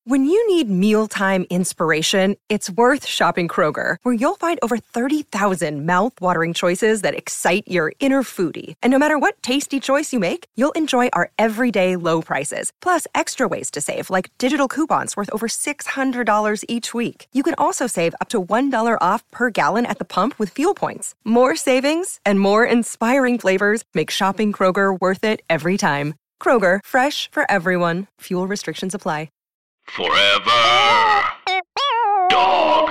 When you need mealtime inspiration, it's worth shopping Kroger, where you'll find over 30,000 mouth-watering choices that excite your inner foodie. And no matter what tasty choice you make, you'll enjoy our everyday low prices, plus extra ways to save, like digital coupons worth over $600 each week. You can also save up to $1 off per gallon at the pump with fuel points. More savings and more inspiring flavors make shopping Kroger worth it every time. Kroger, fresh for everyone. Fuel restrictions apply. Forever Dog.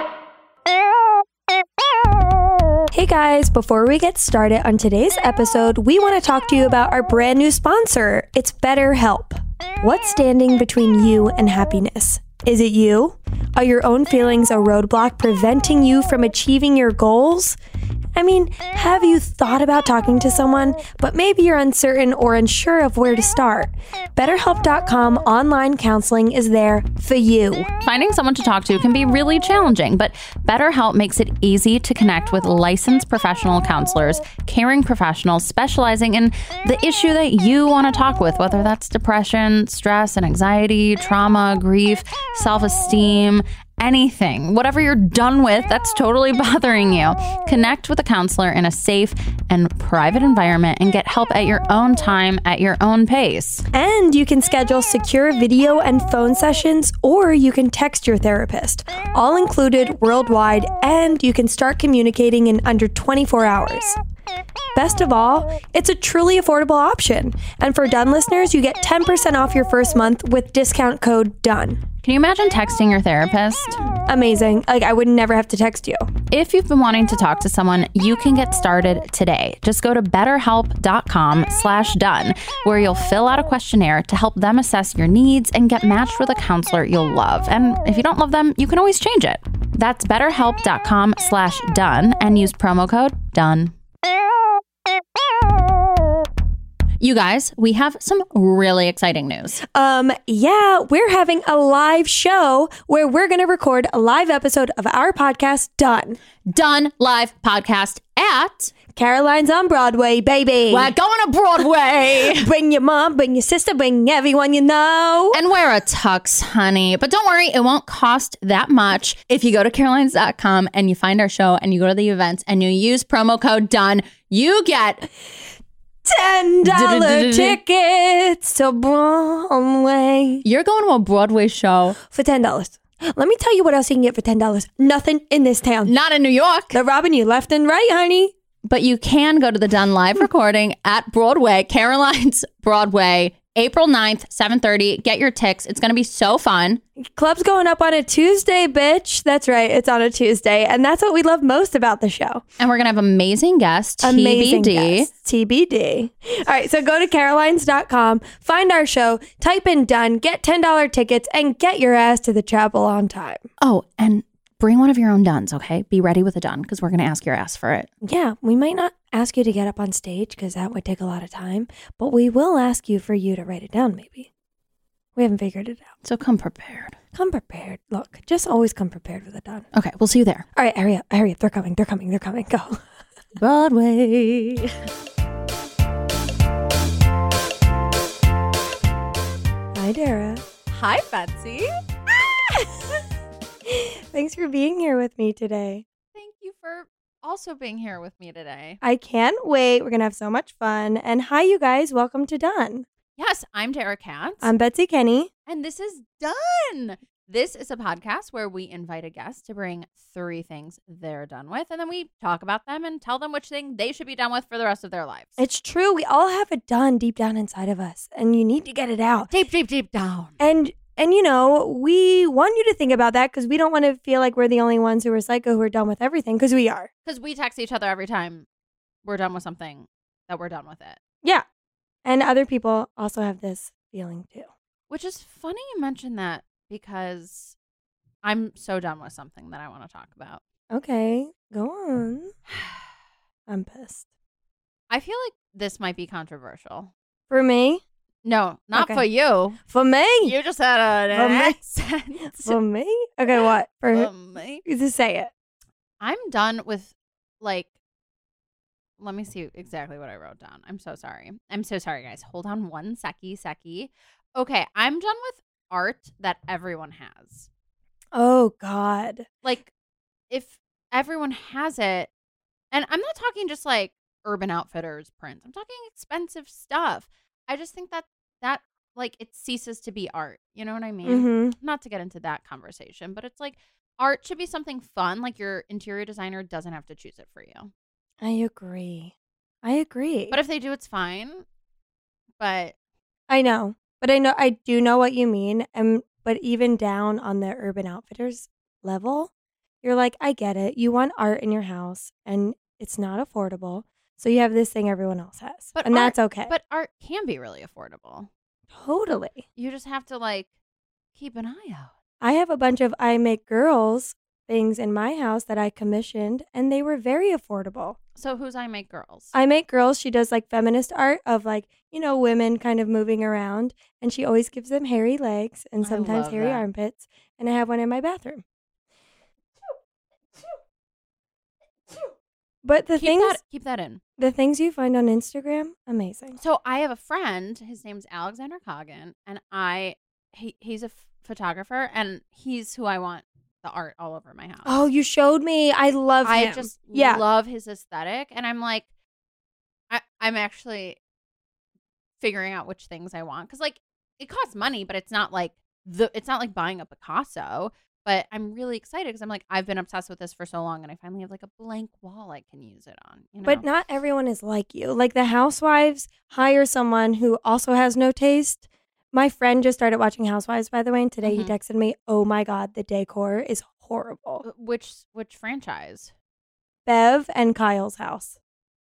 Hey guys, before we get started on today's episode, we want to talk to you about our brand new sponsor. It's BetterHelp. What's standing between you and happiness? Is it you? Are your own feelings a roadblock preventing you from achieving your goals? I mean, have you thought about talking to someone, but maybe you're uncertain or unsure of where to start? BetterHelp.com online counseling is there for you. Finding someone to talk to can be really challenging, but BetterHelp makes it easy to connect with licensed professional counselors, caring professionals specializing in the issue that you want to talk with, whether that's depression, stress and anxiety, trauma, grief, self-esteem, anything, whatever you're done with that's totally bothering you. Connect with a counselor in a safe and private environment and get help at your own time, at your own pace. And you can schedule secure video and phone sessions, or you can text your therapist. All included worldwide, and you can start communicating in under 24 hours. Best of all, it's a truly affordable option. And for Done listeners, you get 10% off your first month with discount code DONE. Can you imagine texting your therapist? Amazing. Like, I would never have to text you. If you've been wanting to talk to someone, you can get started today. Just go to betterhelp.com/done, where you'll fill out a questionnaire to help them assess your needs and get matched with a counselor you'll love. And if you don't love them, you can always change it. That's betterhelp.com/done and use promo code DONE. You guys, we have some really exciting news. Yeah, we're having a live show where we're going to record a live episode of our podcast, Done. Done live podcast at Caroline's on Broadway, baby. We're going to Broadway. Bring your mom, bring your sister, bring everyone you know. And wear a tux, honey. But don't worry, it won't cost that much. If you go to carolines.com and you find our show and you go to the events and you use promo code DONE, you get $10 tickets to Broadway. You're going to a Broadway show for $10. Let me tell you what else you can get for $10. Nothing in this town. Not in New York. They're robbing you left and right, honey. But you can go to the Done live recording at Broadway, Caroline's Broadway, April 9th, 7:30. Get your tickets. It's going to be so fun. Club's going up on a Tuesday, bitch. That's right. It's on a Tuesday. And that's what we love most about the show. And we're going to have amazing guests. Amazing TBD. guests. TBD. All right. So go to carolines.com, find our show, type in Done, get $10 tickets, and get your ass to the chapel on time. Oh, and bring one of your own Duns, okay? Be ready with a Dun because we're going to ask your ass for it. Yeah, we might not ask you to get up on stage because that would take a lot of time, but we will ask you for you to write it down maybe. We haven't figured it out. So come prepared. Come prepared. Look, just always come prepared with a Dun. Okay, we'll see you there. All right, hurry up. They're coming. Go. Broadway. Hi, Dara. Hi, Betsy. Thanks for being here with me today. Thank you for also being here with me today. I can't wait. We're going to have so much fun. And hi, you guys. Welcome to Done. Yes, I'm Tara Katz. I'm Betsy Kenny. And this is Done. This is a podcast where we invite a guest to bring 3 things they're done with, and then we talk about them and tell them which thing they should be done with for the rest of their lives. It's true. We all have a Done deep down inside of us, and you need to get it out. Deep down. And you know, we want you to think about that because we don't want to feel like we're the only ones who are psycho who are done with everything, because we are. Because we text each other every time we're done with something that we're done with it. Yeah. And other people also have this feeling too. Which is funny you mention that because I'm so done with something that I want to talk about. Okay, go on. I'm pissed. I feel like this might be controversial. For me? No, not Okay. for you. For me? You just had an accent. For me? Okay, what? For me? Just say it. I'm done with, like, let me see exactly what I wrote down. I'm so sorry. I'm so sorry, guys. Hold on one secchi. Okay, I'm done with art that everyone has. Oh, God. Like, if everyone has it, and I'm not talking just like Urban Outfitters prints. I'm talking expensive stuff. I just think that like it ceases to be art. You know what I mean? Mm-hmm. Not to get into that conversation, but it's like art should be something fun. Like your interior designer doesn't have to choose it for you. I agree. But if they do, it's fine. But I know. But I do know what you mean. But even down on the Urban Outfitters level, you're like, I get it. You want art in your house and it's not affordable. So you have this thing everyone else has. And that's okay. But art can be really affordable. Totally. You just have to like keep an eye out. I have a bunch of I Make Girls things in my house that I commissioned and they were very affordable. So who's I Make Girls? I Make Girls, she does like feminist art of like, you know, women kind of moving around and she always gives them hairy legs and sometimes hairy armpits. And I have one in my bathroom. But keep that in. The things you find on Instagram, amazing. So I have a friend, his name's Alexander Coggin, and he's a photographer and he's who I want the art all over my house. Oh, you showed me. I love him. I just love his aesthetic. And I'm like, I'm actually figuring out which things I want. Because like it costs money, but it's not like buying a Picasso. But I'm really excited because I'm like, I've been obsessed with this for so long and I finally have like a blank wall I can use it on. You know? But not everyone is like you. Like the housewives hire someone who also has no taste. My friend just started watching Housewives, by the way, and today he texted me, oh my God, the decor is horrible. Which franchise? Bev and Kyle's house.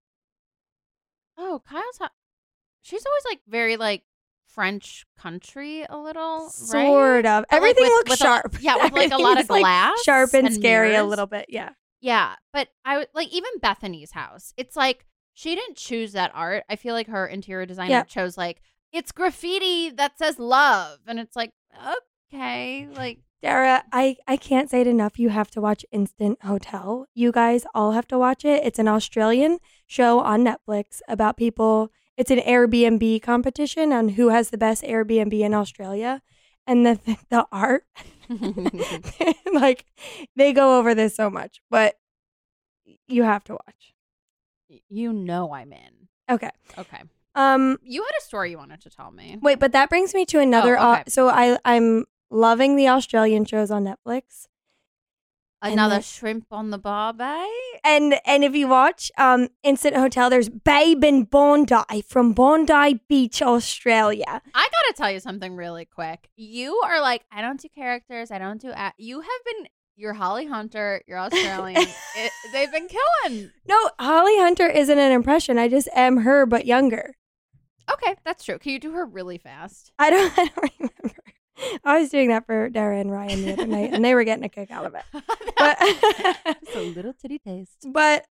Oh, Kyle's house. She's always like very like French country a little, sort of. But everything like looks sharp. with like a lot of glass. Like sharp and scary mirrors. a little bit, yeah. Yeah, but I would like even Bethany's house. It's like she didn't choose that art. I feel like her interior designer chose like it's graffiti that says love. And it's like, okay. Like Dara, I can't say it enough. You have to watch Instant Hotel. You guys all have to watch it. It's an Australian show on Netflix about people. It's an Airbnb competition on who has the best Airbnb in Australia. And the art, like they go over this so much, but you have to watch. You know I'm in. Okay. You had a story you wanted to tell me. Wait, but that brings me to another. Okay. So I'm loving the Australian shows on Netflix. Another shrimp on the barbie. And if you watch Instant Hotel, there's Babe in Bondi from Bondi Beach, Australia. I gotta tell you something really quick. You are like, I don't do characters. I don't do. You're Holly Hunter. You're Australian. They've been killing. No, Holly Hunter isn't an impression. I just am her, but younger. Okay, that's true. Can you do her really fast? I don't remember. I was doing that for Dara and Ryan the other night, and they were getting a kick out of it. But it's a little titty taste. But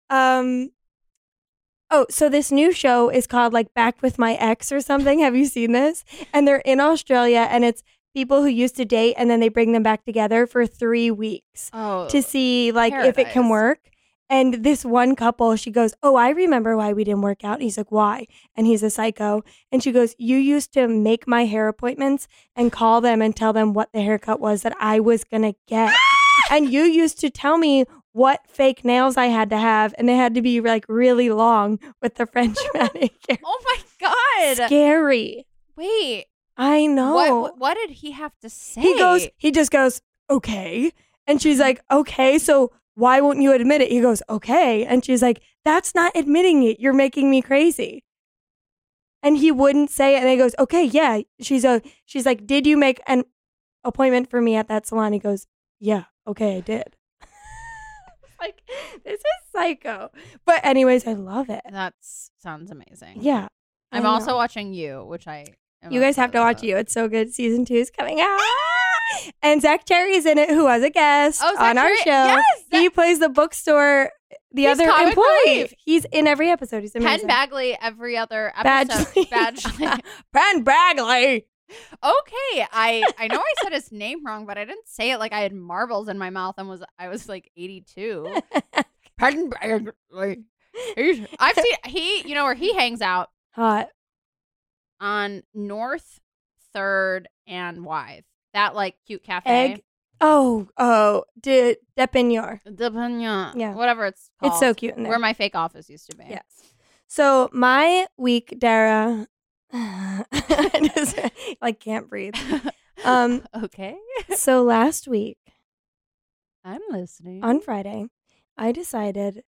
so this new show is called like Back with My Ex or something. Have you seen this? And they're in Australia, and it's people who used to date, and then they bring them back together for 3 weeks to see like if it can work. And this one couple, she goes, oh, I remember why we didn't work out. And he's like, why? And he's a psycho. And she goes, you used to make my hair appointments and call them and tell them what the haircut was that I was going to get. And you used to tell me what fake nails I had to have. And they had to be like really long with the French manicure. Oh my God. Scary. Wait. I know. What did he have to say? He just goes, okay. And she's like, okay, so why won't you admit it? He goes, okay. And she's like, that's not admitting it. You're making me crazy. And he wouldn't say it. And he goes, okay, yeah. She's like, did you make an appointment for me at that salon? He goes, yeah, okay, I did. Like, this is psycho. But anyways, I love it. That sounds amazing. Yeah. I'm also watching You, which you guys have to watch You. It's so good. Season 2 is coming out. And Zach Cherry's in it, who was a guest on our show. Yes, he plays the bookstore, the other employee. Relief. He's in every episode. He's amazing. Penn Bagley every other episode. Badgley. Penn Bagley. Okay, I know I said his name wrong, but I didn't say it like I had marbles in my mouth and I was like 82. Penn Bagley. I've seen you know where he hangs out. Hot. On North 3rd and Wythe. That like cute cafe. Egg. De Peigneur. De Peigneur. Yeah. Whatever it's called. It's so cute in there. Where my fake office used to be. Yes. So my week, Dara, I just, like can't breathe. Okay. So last week I'm listening. on Friday, I decided,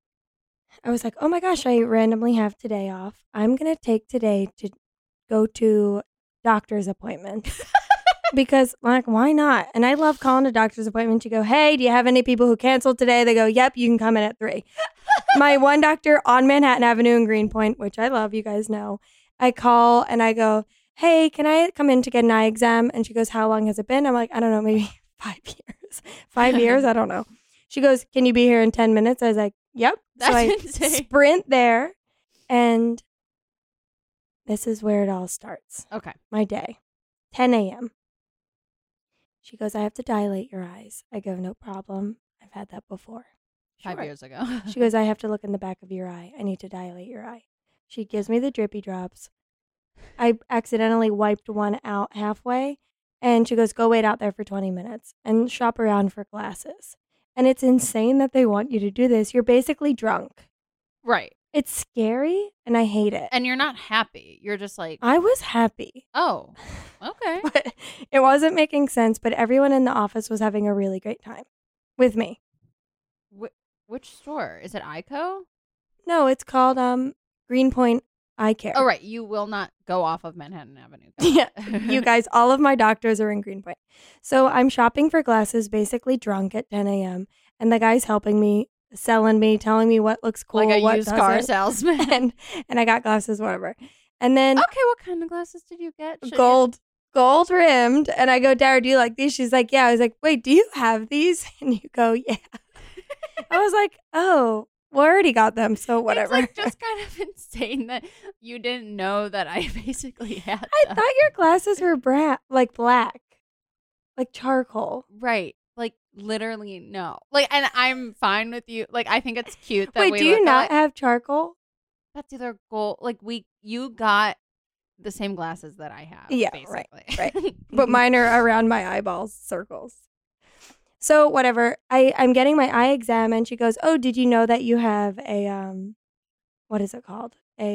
I was like, oh my gosh, I randomly have today off. I'm going to take today to go to doctor's appointments. Because, like, why not? And I love calling a doctor's appointment. You go, hey, do you have any people who canceled today? They go, yep, you can come in at 3. My one doctor on Manhattan Avenue in Greenpoint, which I love, you guys know. I call and I go, hey, can I come in to get an eye exam? And she goes, how long has it been? I'm like, I don't know, maybe 5 years. 5 years? I don't know. She goes, can you be here in 10 minutes? I was like, yep. That's so I insane. sprint there, and this is where it all starts. Okay. My day, 10 a.m. She goes, I have to dilate your eyes. I go, no problem. I've had that before. 5 Sure. years ago. She goes, I have to look in the back of your eye. I need to dilate your eye. She gives me the drippy drops. I accidentally wiped one out halfway, and she goes, go wait out there for 20 minutes and shop around for glasses. And it's insane that they want you to do this. You're basically drunk. Right. It's scary, and I hate it. And you're not happy. You're just like, I was happy. oh, okay. But it wasn't making sense, but everyone in the office was having a really great time with me. Which store? Is it ICO? No, it's called Greenpoint Eye Care. Oh, right. You will not go off of Manhattan Avenue. Yeah, you guys, all of my doctors are in Greenpoint. So I'm shopping for glasses, basically drunk at 10 a.m. And the guy's helping me, selling me, telling me what looks cool, Like a what used car doesn't. salesman. And I got glasses, whatever. And then Okay, what kind of glasses did you get? Should gold rimmed. And I go, Dara, do you like these? She's like, yeah. I was like, wait, do you have these? And you go, yeah. I was like, oh, well, I already got them, so whatever. It's like just kind of insane that you didn't know that I basically had I them. thought your glasses were like black, like charcoal. Right. Like literally no. Like, and I'm fine with you. Like, I think it's cute that Wait, we do you look not alike. have charcoal? That's either gold. Like you got the same glasses that I have. Yeah, basically. right. But mine are around my eyeballs, circles. So whatever, I'm getting my eye exam, and she goes, oh, did you know that you have a, what is it called?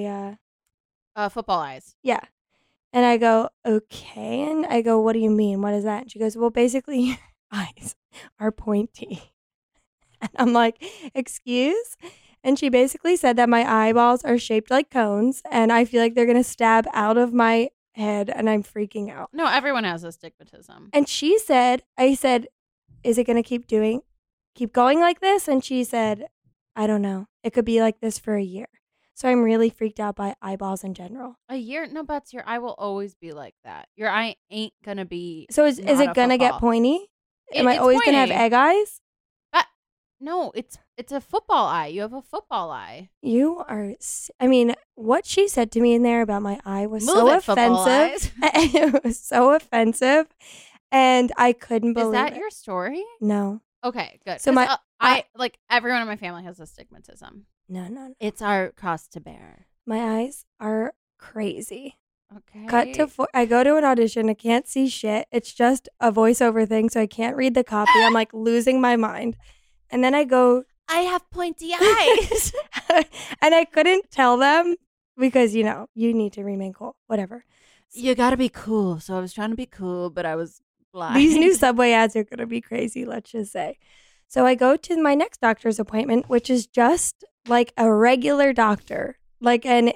Football eyes. Yeah. And I go, okay. And I go, what do you mean? What is that? And she goes, well, basically your eyes are pointy. And I'm like, excuse? And she basically said that my eyeballs are shaped like cones, and I feel like they're going to stab out of my head, and I'm freaking out. No, everyone has astigmatism. And she said, I said, is it going to keep going like this? And she said, I don't know. It could be like this for a year. So I'm really freaked out by eyeballs in general. A year? No, Bets, your eye will always be like that. Your eye ain't going to be. So is not it a going to get football. pointy? Am I It's always going to have pointy. egg eyes? No, it's a football eye. You have a football eye. You are, I mean, what she said to me in there about my eye was so Move it, football offensive. eyes. It was so offensive. And I couldn't Is believe that it. your story? No. Okay, good. So 'Cause, my- I like everyone in my family has astigmatism. No. It's our cross to bear. My eyes are crazy. Okay. Cut to I go to an audition. I can't see shit. It's just a voiceover thing, so I can't read the copy. I'm like losing my mind. And then I go, I have pointy eyes. and I couldn't tell them because, you know, you need to remain cool. Whatever. You gotta be cool. So I was trying to be cool, but I was blind. These new Subway ads are going to be crazy, let's just say. So I go to my next doctor's appointment, which is just like a regular doctor. Like, and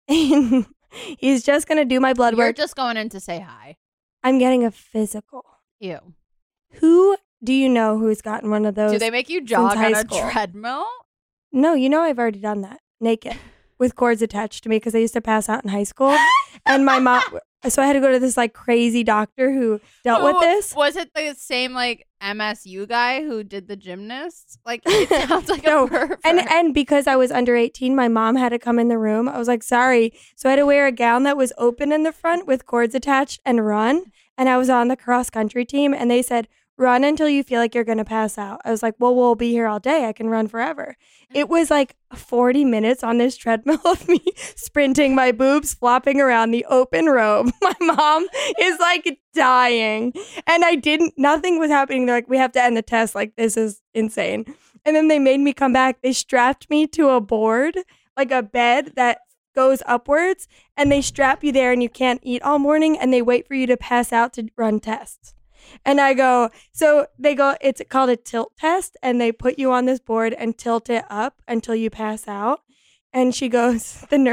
he's just going to do my blood You're work. just going in to say hi. I'm getting a physical. Ew. Who do you know who's gotten one of those? Do they make you jog high on a school. treadmill? No, you know I've already done that. Naked. With cords attached to me because I used to pass out in high school. And my mom, so I had to go to this like crazy doctor who dealt with this. Was it the same like MSU guy who did the gymnasts? Like it sounds like No, a pervert. And because I was under 18, my mom had to come in the room. I was like, sorry. So I had to wear a gown that was open in the front with cords attached and run. And I was on the cross country team. And they said, run until you feel like you're going to pass out. I was like, well, we'll be here all day. I can run forever. It was like 40 minutes on this treadmill of me sprinting, my boobs flopping around the open robe. My mom is like dying. And nothing was happening. They're like, we have to end the test. Like, this is insane. And then they made me come back. They strapped me to a board, like a bed that goes upwards, and they strap you there and you can't eat all morning, and they wait for you to pass out to run tests. And I go, so they go, it's called a tilt test, and they put you on this board and tilt it up until you pass out. And she goes, the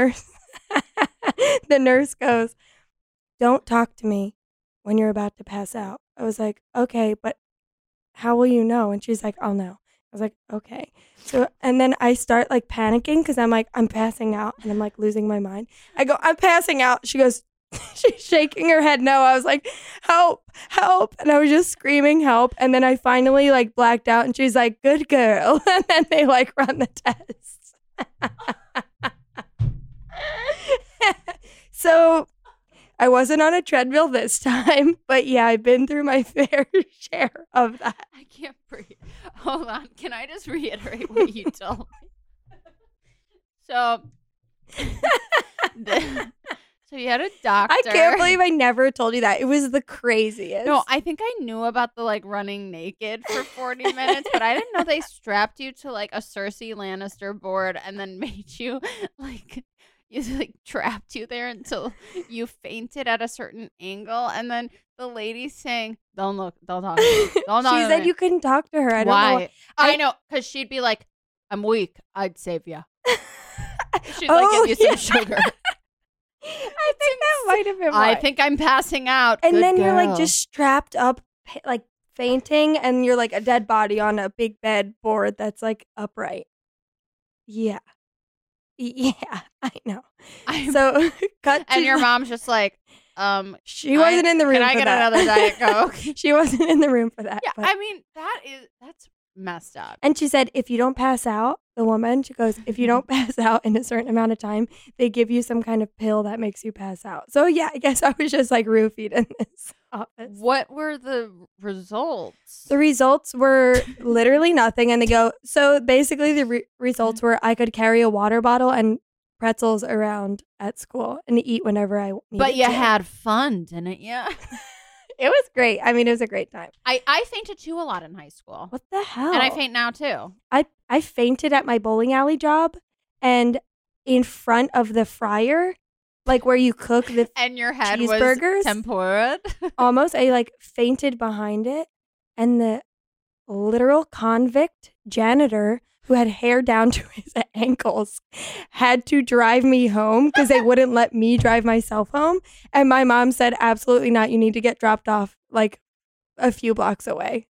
nurse goes, don't talk to me when you're about to pass out. I was like, okay, but how will you know? And she's like, I'll know. I was like, okay. So, and then I start like panicking because I'm like, I'm passing out, and I'm like losing my mind. I go, I'm passing out. She goes, she's shaking her head no. I was like, help, help. And I was just screaming help. And then I finally like blacked out, and she's like, good girl. And then they like run the test. So I wasn't on a treadmill this time, but yeah, I've been through my fair share of that. I can't breathe. Hold on. Can I just reiterate what you told me? So you had a doctor. I can't believe I never told you that. It was the craziest. No, I think I knew about the like running naked for 40 minutes, but I didn't know they strapped you to like a Cersei Lannister board and then made you like trapped you there until you fainted at a certain angle, and then the lady saying, "Don't talk to me." She said you couldn't talk to her. I don't know. I know, because she'd be like, "I'm weak. I'd save you." She'd give you some sugar. I think that might have been I think I'm passing out. And Good then girl. you're like just strapped up, like fainting, and you're like a dead body on a big bed board that's like upright. Yeah. Yeah, I know. So cut to and your mom's just like, she wasn't in the room. Can I for get that. another Diet Coke? She wasn't in the room for that. Yeah, but. I mean that's messed up. And she said, if you don't pass out, the woman, she goes, if you don't pass out in a certain amount of time, they give you some kind of pill that makes you pass out. So yeah, I guess I was just like roofied in this office. What were the results? The results were literally nothing. And they go, so basically the results were I could carry a water bottle and pretzels around at school and eat whenever I needed But you to. had fun, didn't you? It was great. I mean, it was a great time. I fainted too a lot in high school. What the hell? And I faint now too. I fainted at my bowling alley job, and in front of the fryer, like where you cook the and your head cheeseburgers, was tempura. almost, I like fainted behind it, and the literal convict janitor who had hair down to his ankles had to drive me home because they wouldn't let me drive myself home. And my mom said, absolutely not. You need to get dropped off like a few blocks away.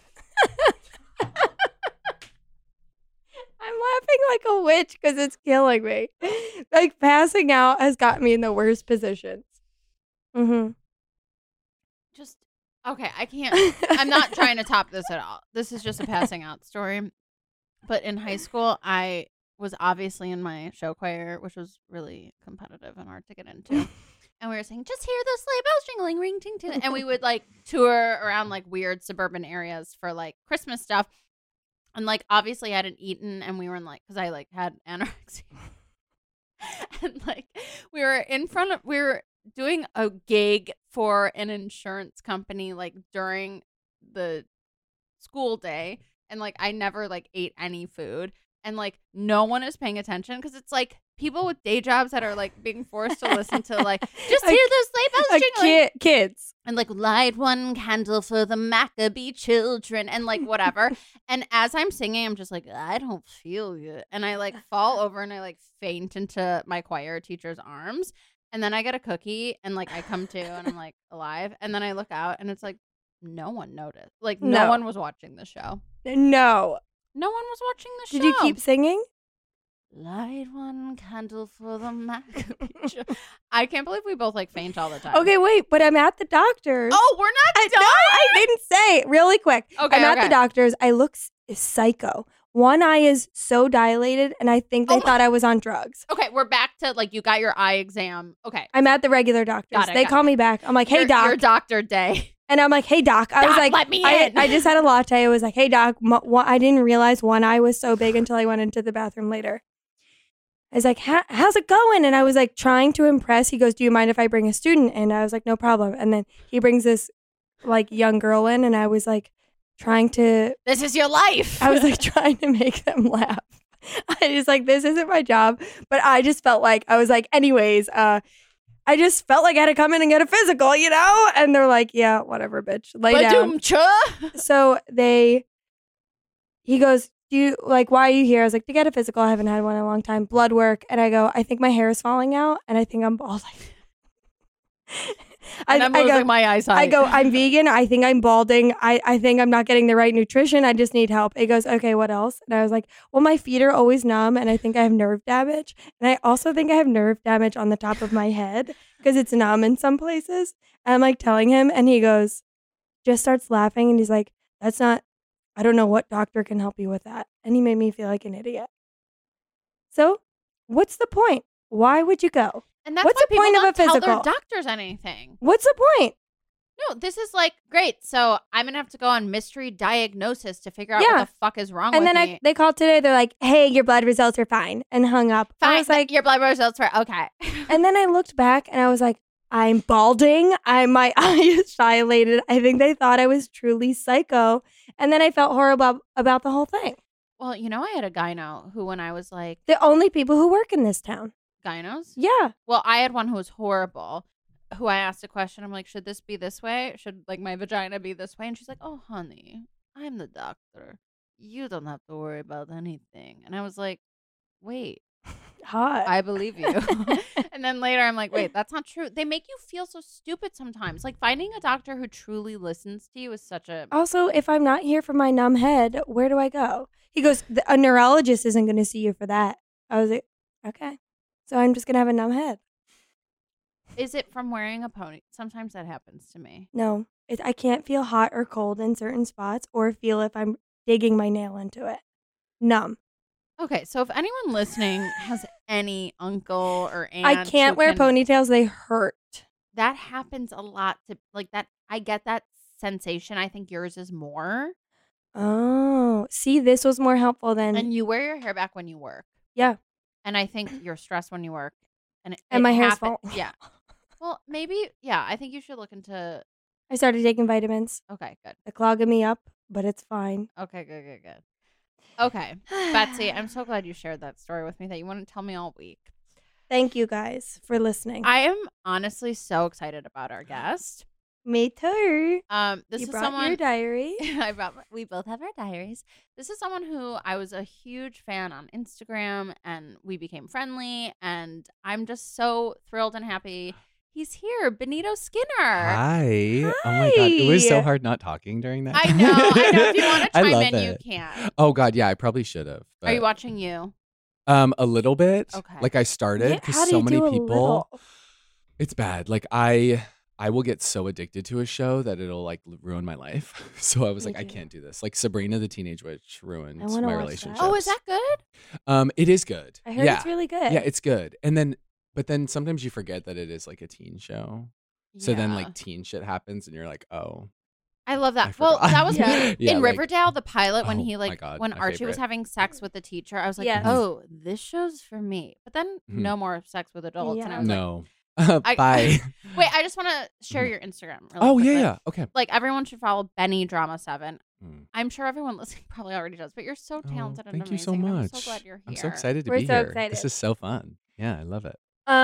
I'm laughing like a witch because it's killing me. Like passing out has got me in the worst positions. Mm-hmm. Just, okay, I can't. I'm not trying to top this at all. This is just a passing out story. But in high school, I was obviously in my show choir, which was really competitive and hard to get into. And we were saying, just hear the sleigh bells jingling, ring, ting, ting. And we would like tour around like weird suburban areas for like Christmas stuff. And like obviously I hadn't eaten, and we were in like, because I like had anorexia. And like we were doing a gig for an insurance company like during the school day. And, like, I never, like, ate any food. And, like, no one is paying attention because it's, like, people with day jobs that are, like, being forced to listen to, like, just hear those sleigh bells jingling. Kids. And, like, light one candle for the Maccabee children and, like, whatever. And as I'm singing, I'm just like, I don't feel good. And I, like, fall over and I, like, faint into my choir teacher's arms. And then I get a cookie and, like, I come to and I'm, like, alive. And then I look out and it's, like, no one noticed. Like, no one was watching the show. No one was watching the show. Did you keep singing? Light one candle for the Maccabee. I can't believe we both like faint all the time. Okay, wait, but I'm at the doctor's. Oh, we're not done. No, I didn't say. Really quick. Okay, I'm at the doctor's. I look psycho. One eye is so dilated, and I think they thought I was on drugs. Okay, we're back to like you got your eye exam. Okay, I'm at the regular doctor's. They call me back. I'm like, hey, doc. Your doctor day. And I'm like, hey, doc. I was Doc, like, let me in. I just had a latte. I was like, hey, doc. I didn't realize one eye was so big until I went into the bathroom later. I was like, how's it going? And I was like trying to impress. He goes, do you mind if I bring a student? And I was like, no problem. And then he brings this like young girl in, and I was like trying to. This is your life. I was like trying to make them laugh. I was like, this isn't my job. But I just felt like, I was like, anyways, I just felt like I had to come in and get a physical, you know? And they're like, yeah, whatever, bitch. Lay down. So he goes, why are you here? I was like, to get a physical. I haven't had one in a long time. Blood work. And I go, I think my hair is falling out and I think I'm balding. I'm losing my eyesight. I go, I'm vegan. I think I'm balding. I think I'm not getting the right nutrition. I just need help. It goes, okay, what else? And I was like, well, my feet are always numb and I think I have nerve damage. And I also think I have nerve damage on the top of my head because it's numb in some places. And I'm like telling him and he goes, just starts laughing. And he's like, I don't know what doctor can help you with that. And he made me feel like an idiot. So what's the point? Why would you go? And that's what's why the point people of a don't tell physical? their doctors anything. What's the point? No, this is like, great. So I'm going to have to go on mystery diagnosis to figure out what the fuck is wrong with me. And then they called today. They're like, hey, your blood results are fine. And hung up. Fine, I was like, your blood results are okay. And then I looked back and I was like, I'm balding. My eye is dilated. I think they thought I was truly psycho. And then I felt horrible about the whole thing. Well, you know, I had a gyno who, when I was like, The only people who work in this town. gynos? Yeah. Well, I had one who was horrible, who I asked a question. I'm like, should this be this way? Should like my vagina be this way? And she's like, oh, honey, I'm the doctor. You don't have to worry about anything. And I was like, wait, Hot. I believe you. And then later I'm like, wait, that's not true. They make you feel so stupid sometimes. Like finding a doctor who truly listens to you is such a... Also, if I'm not here for my numb head, where do I go? He goes, a neurologist isn't going to see you for that. I was like, okay. So I'm just going to have a numb head. Is it from wearing a pony? Sometimes that happens to me. No, I can't feel hot or cold in certain spots or feel if I'm digging my nail into it. Numb. Okay, so if anyone listening has any uncle or aunt, I can't wear ponytails. They hurt. That happens a lot to like that. I get that sensation. I think yours is more. Oh, see, this was more helpful than. And you wear your hair back when you work. Yeah. And I think you're stressed when you work. And my hair's full. Yeah. Well, maybe. Yeah, I think you should look into. I started taking vitamins. Okay, good. They're clogging me up, but it's fine. Okay, good. Okay, Betsy, I'm so glad you shared that story with me that you want to tell me all week. Thank you guys for listening. I am honestly so excited about our guest. Me too. This you is brought someone your diary. We both have our diaries. This is someone who I was a huge fan on Instagram, and we became friendly. And I'm just so thrilled and happy. He's here, Benito Skinner. Hi. Oh my God. It was so hard not talking during that. I know. If you want to I chime love in, it. you can. Oh God, yeah, I probably should have. Are you watching You? A little bit. Okay. Like I started because How do so you many do a people. little? It's bad. Like I will get so addicted to a show that it'll like ruin my life. So I was like, I can't do this. Like Sabrina the Teenage Witch ruined I wanna my watch that. relationship. Oh, is that good? It is good. I heard it's really good. Yeah, it's good. But then sometimes you forget that it is like a teen show. So then Yeah. like teen shit happens and you're like, oh. I love that. I Well, forgot. that was Yeah. Yeah, in like- Riverdale, the pilot, when Oh he my like God, when my Archie was favorite. having sex with the teacher, I was like, Yes. oh, this show's for me. But then Mhm. no more sex with adults. And I was No. I- Bye. like, wait, I just want to share your Instagram. Really Oh, quickly. yeah. Okay. Like everyone should follow Benny Drama 7. Mm. I'm sure everyone listening probably already does, but you're so talented and Thank you amazing. so and much. I'm so glad you're here. I'm so excited to We're be so here. excited. This is so fun. Yeah, I love it.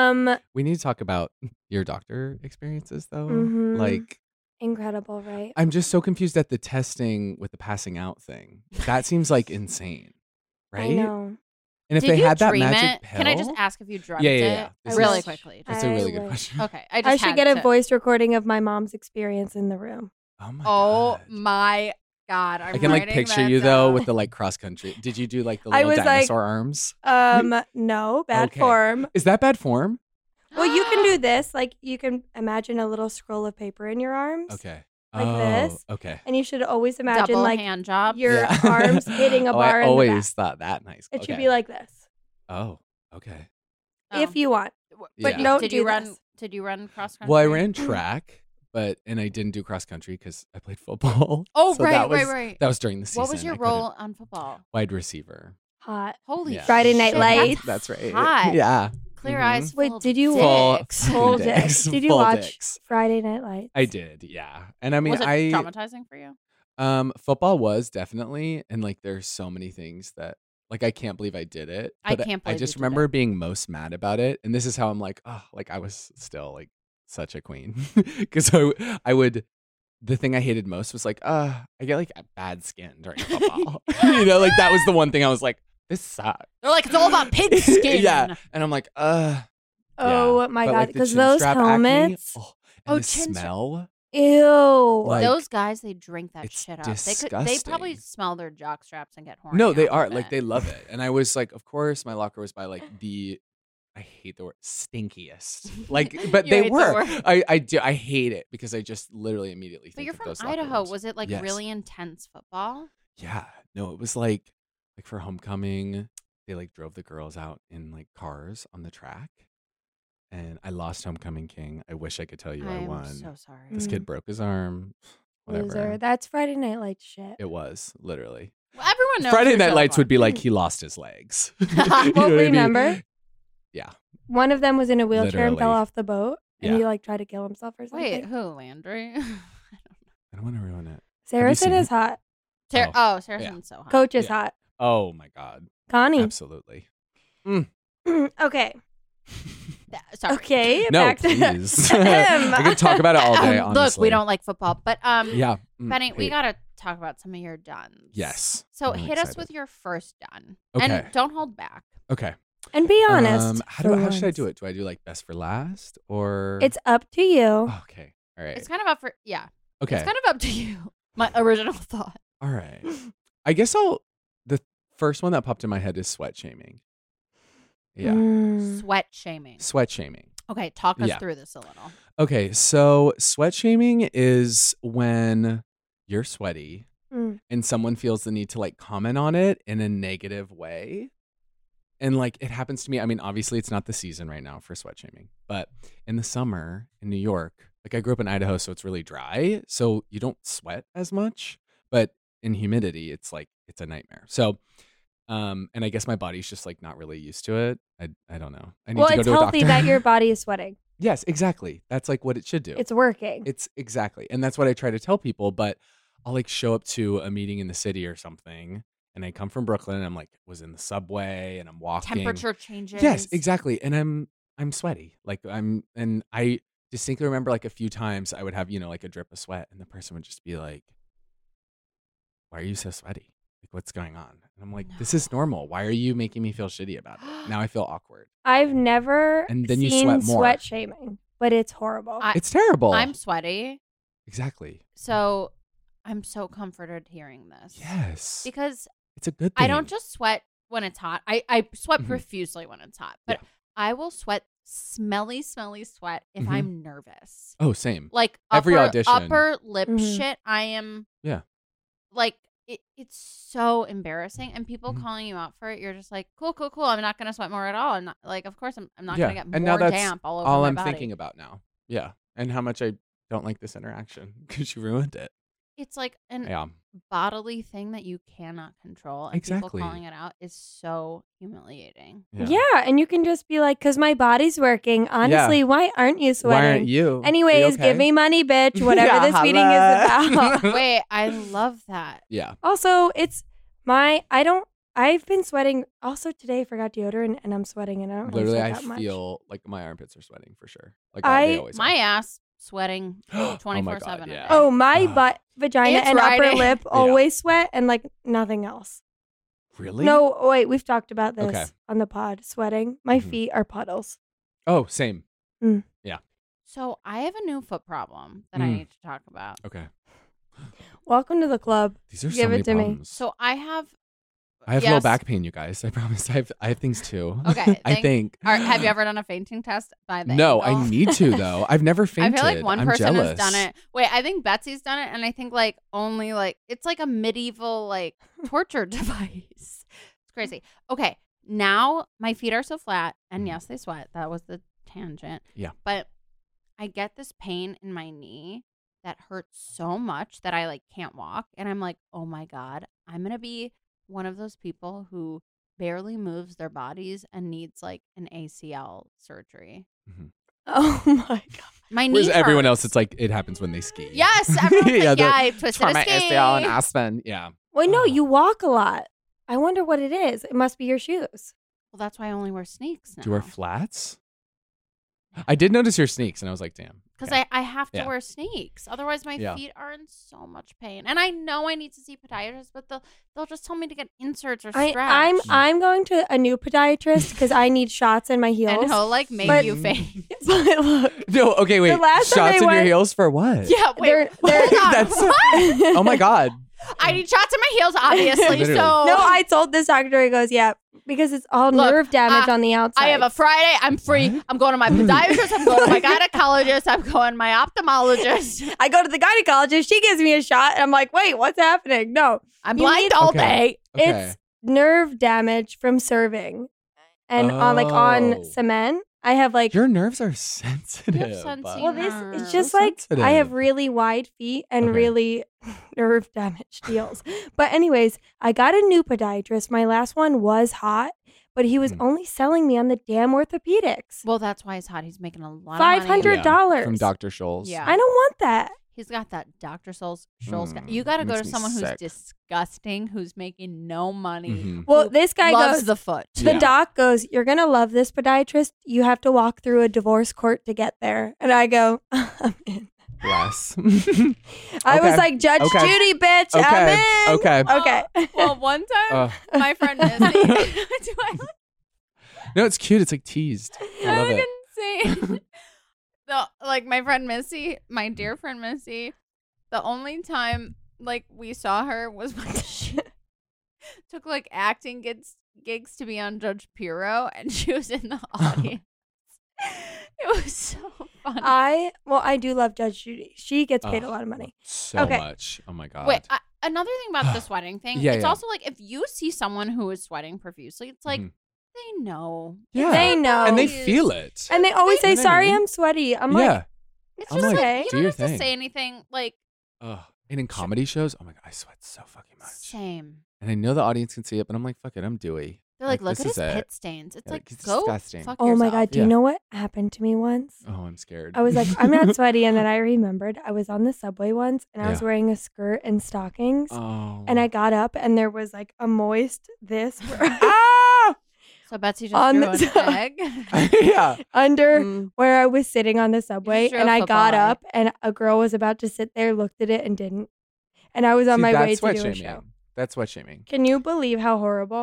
We need to talk about your doctor experiences though. Mhm. Like Incredible, right? I'm just so confused at the testing with the passing out thing. That seems like insane. Right? I know. And if Did they you had that dream magic it? pill. Can I just ask if you dreamt Yeah. it? This Really is- quickly. That's a I really good wish. question. Okay. I should get a voice recording of my mom's experience in the room. Oh my Oh God. my God. I'm I can like writing picture that you though down. with the like cross country. Did you do like the I little was like- dinosaur arms? No, bad Okay. form. Is that bad form? Well, you can do this. Like, you can imagine a little scroll of paper in your arms. Okay. Like oh, this. Okay. And you should always imagine, double like, hand job. your Yeah. arms hitting a Oh, bar I in the always back. thought that nice. It should Okay. be like this, Oh, okay. Oh. if you want. But Yeah. don't did do you run? this. Did you run cross country? Well, I ran track, and I didn't do cross country because I played football. Oh, So right. That was during the season. What was your I couldn't- role on football? Wide receiver. Hot. Holy Yeah. Friday Night shit, Lights. That's right. hot. Yeah. Clear Mhm. eyes. Wait, full of did you dicks. Full dicks. dicks. Did you Full watch dicks. Friday Night Lights? I did. Yeah. And I mean, Was it traumatizing for you? Football was definitely, and like there's so many things that like I can't believe I did it. I But can't I believe just you did remember it. being most mad about it, and this is how I'm like, oh, like I was still like such a queen because I would. The thing I hated most was like, I get like bad skin during football. Like that was the one thing I was like, this sucks. They're like, it's all about pig skin. Yeah, and I'm like, Oh yeah. my But, God. like, the Because chin those strap acne, helmets. and Oh, the chin strap. smell. Ew. Like, Those guys, they drink that it's shit up. They probably disgusting. smell their jock straps and get horny. No, they off are of like it. they love it, and I was like, of course, my locker was by like I hate the word stinkiest. Like, but You they hate the were. word. I hate it because I just literally immediately But think you're of from those locker Idaho. rooms. Was it like Yes. really intense football? Yeah, no, it was like for homecoming, they like drove the girls out in like cars on the track, and I lost homecoming king. I wish I could tell you I I'm won. so sorry. This kid broke his arm. Whatever. Loser. That's Friday Night Lights shit. It was literally. Well, everyone knows Friday your Night show Lights one. would be like he lost his legs. You know Well, what I mean? remember? Yeah. One of them was in a wheelchair and fell Literally. off the boat, and Yeah. he like tried to kill himself or something. Wait, who? Landry? I don't want to ruin it. Saracen seen is it? hot. Saracen's so hot. Coach is Yeah. hot. Oh my God. Connie. Absolutely. Okay. Sorry. Okay. No, back to please. I could talk about it all day, honestly. Look, we don't like football, but Yeah. Benny, we Hey. gotta talk about some of your duns. Yes. So I'm really hit us excited. with your first dun, Okay. and don't hold back. Okay. And be honest. How for should I once. do it? Do I do like best for last or? It's up to you. Oh, okay. All right. It's kind of up for Okay. It's kind of up to you. My original thought. All right. I guess the first one that popped in my head is sweat shaming. Yeah. Mm. Sweat shaming. Sweat shaming. Okay, talk us Yeah. through this a little. Okay. So sweat shaming is when you're sweaty Mm. and someone feels the need to like comment on it in a negative way. And like it happens to me. I mean, obviously it's not the season right now for sweat shaming, but in the summer in New York, like I grew up in Idaho, so it's really dry. So you don't sweat as much, but in humidity, it's like, it's a nightmare. So, and I guess my body's just like not really used to it. I don't know. I need Well, to go it's to a healthy doctor. that your body is sweating. Yes, exactly. That's like what it should do. It's working. It's exactly. And that's what I try to tell people, but I'll like show up to a meeting in the city or something. And I come from Brooklyn and I'm like, was in the subway and I'm walking. Temperature changes. Yes, exactly. And I'm sweaty. Like and I distinctly remember like a few times I would have, like a drip of sweat and the person would just be like, why are you so sweaty? Like, what's going on? And I'm like, this is normal. Why are you making me feel shitty about it? Now I feel awkward. I've never And then you seen sweat more. sweat shaming, but it's horrible. It's terrible. I'm sweaty, exactly. so I'm so comforted hearing this. Yes. Because It's a good thing. I don't just sweat when it's hot. I sweat Mhm. profusely when it's hot, but Yeah. I will sweat smelly sweat if Mhm. I'm nervous. Oh, same. Like Every audition. upper lip Mhm. shit. I am. Yeah. Like it's so embarrassing, and people Mhm. calling you out for it. You're just like, cool. I'm not gonna sweat more at all. I'm not like, of course, I'm not Yeah. gonna get And more now that's damp all over all my I'm body. thinking about now. Yeah. And how much I don't like this interaction because you ruined it. It's like an Yeah. bodily thing that you cannot control, and people Exactly. calling it out is so humiliating. yeah, and you can just be like, because my body's working. Honestly, why aren't you sweating? Why aren't you? Anyways, give me money, bitch. Whatever Yeah, this meeting is holla. about. Wait, I love that. Yeah. Also, I've been sweating. Also today, I forgot deodorant, and I'm sweating, and I don't really Literally, sweat I that much. feel like my armpits are sweating for sure. Like I- they always My are. ass sweating Oh my 24/7. God, a yeah. day. Oh, my Ugh. butt, vagina, It's and upper Friday. lip Yeah. always sweat, and like nothing else. Really? No, wait, we've talked about this Okay. on the pod. Sweating. My Mhm. feet are puddles. Oh, same. So I have a new foot problem that I Mm. need to talk about. Okay. Welcome to the club. These are so Give many it to me. problems. So I have. I have low yes. back pain, you guys. I promise. I have things too. Okay, I think. Have you ever done a fainting test by the No, ankle? I need to though. I've never I fainted. feel like one I'm person jealous. has done it. Wait, I think Betsy's done it, and I think like only like it's like a medieval like torture device. It's crazy. Okay, now my feet are so flat, and yes, they sweat. That was the tangent. Yeah. But I get this pain in my knee that hurts so much that I like can't walk. And I'm like, oh my God, I'm going to be one of those people who barely moves their bodies and needs like an ACL surgery. Mm-hmm. Oh my God. My knee Whereas everyone hurts. else, it's like it happens when they ski. Yes, everyone's like, they're I twisted a my ski. ACL and Aspen. Yeah. Wait, no, you walk a lot. I wonder what it is. It must be your shoes. Well, that's why I only wear sneaks now. Do you wear flats? I did notice your sneaks, and I was like, damn. Because okay. I have to Yeah. wear sneaks. Otherwise, my Yeah. feet are in so much pain. And I know I need to see podiatrists, but they'll just tell me to get inserts or stretch. I'm going to a new podiatrist because I need shots in my heels. and he'll like make But- you faint. But look, No, okay, wait. The last time Shots I in your went- heels for what? Yeah, wait. they're hold on. That's- What? Oh my God. I need shots in my heels, obviously. Literally. So no, I told this doctor, he goes, yeah, because it's all Look, nerve damage on the outside. I have a Friday. I'm free. What? I'm going to my podiatrist. I'm going to my gynecologist. I'm going to my ophthalmologist. I go to the gynecologist. She gives me a shot. And I'm like, wait, what's happening? No, I'm You blind need- all Okay. day. Okay. it's nerve damage from serving. And on Oh. cement, I have like, Your nerves are sensitive. sensitive well, nerves. it's just So like I have sensitive. really wide feet and Okay. really nerve damage deals. But anyways, I got a new podiatrist. My last one was hot, but he was Hmm. only selling me on the damn orthopedics. Well, that's why he's hot. He's making a lot of money. $500. From Dr. Scholl's. Yeah. I don't want that. He's got that Dr. Scholl's guy. Mm, You got to go makes to me someone who's sick. disgusting, who's making no money. Mhm. Well, who this guy loves goes, the foot. the Yeah. doc goes, you're going to love this podiatrist. You have to walk through a divorce court to get there. And I go, I'm in. Bless. I was Okay. like, Judge Okay. Judy, bitch, Okay. I'm in. Okay. Okay. Well, one time, Uh, my friend Missy. Do I look no, it's cute. It's like teased. I love it. insane? Like my friend Missy, my dear friend Missy, the only time like we saw her was when she took like acting gigs to be on Judge Pirro, and she was in the audience. It was so funny. I do love Judge Judy. She gets paid a lot of money. So Okay. much. Oh my God. Wait, another thing about the sweating thing. Yeah, it's yeah. also like if you see someone who is sweating profusely, it's like Mhm. they know. Yeah. They know. And they Please. feel it. And they always say, You know what I sorry, mean? I'm sweaty. I'm yeah. like, It's I'm just like, like, do you your don't have to thing. say anything. Like Ugh. And in comedy shows, oh my God, I sweat so fucking much. same. And I know the audience can see it, but I'm like, fuck it, I'm dewy. They're like, look this at his is it. pit stains. It's Yeah, like, it's go disgusting. fuck oh yourself. my God, do you Yeah. know what happened to me once? Oh, I'm scared. I was like, I'm not sweaty. And then I remembered I was on the subway once and I was Yeah. wearing a skirt and stockings. Oh. And I got up and there was like a moist this ah! So Betsy just On threw the- an egg. yeah. under Mm. where I was sitting on the subway. threw a And I got football egg. up and a girl was about to sit there, looked at it and didn't. And I was on See, my that's way to sweat do a shaming. show. That's sweat shaming. Can you believe how horrible?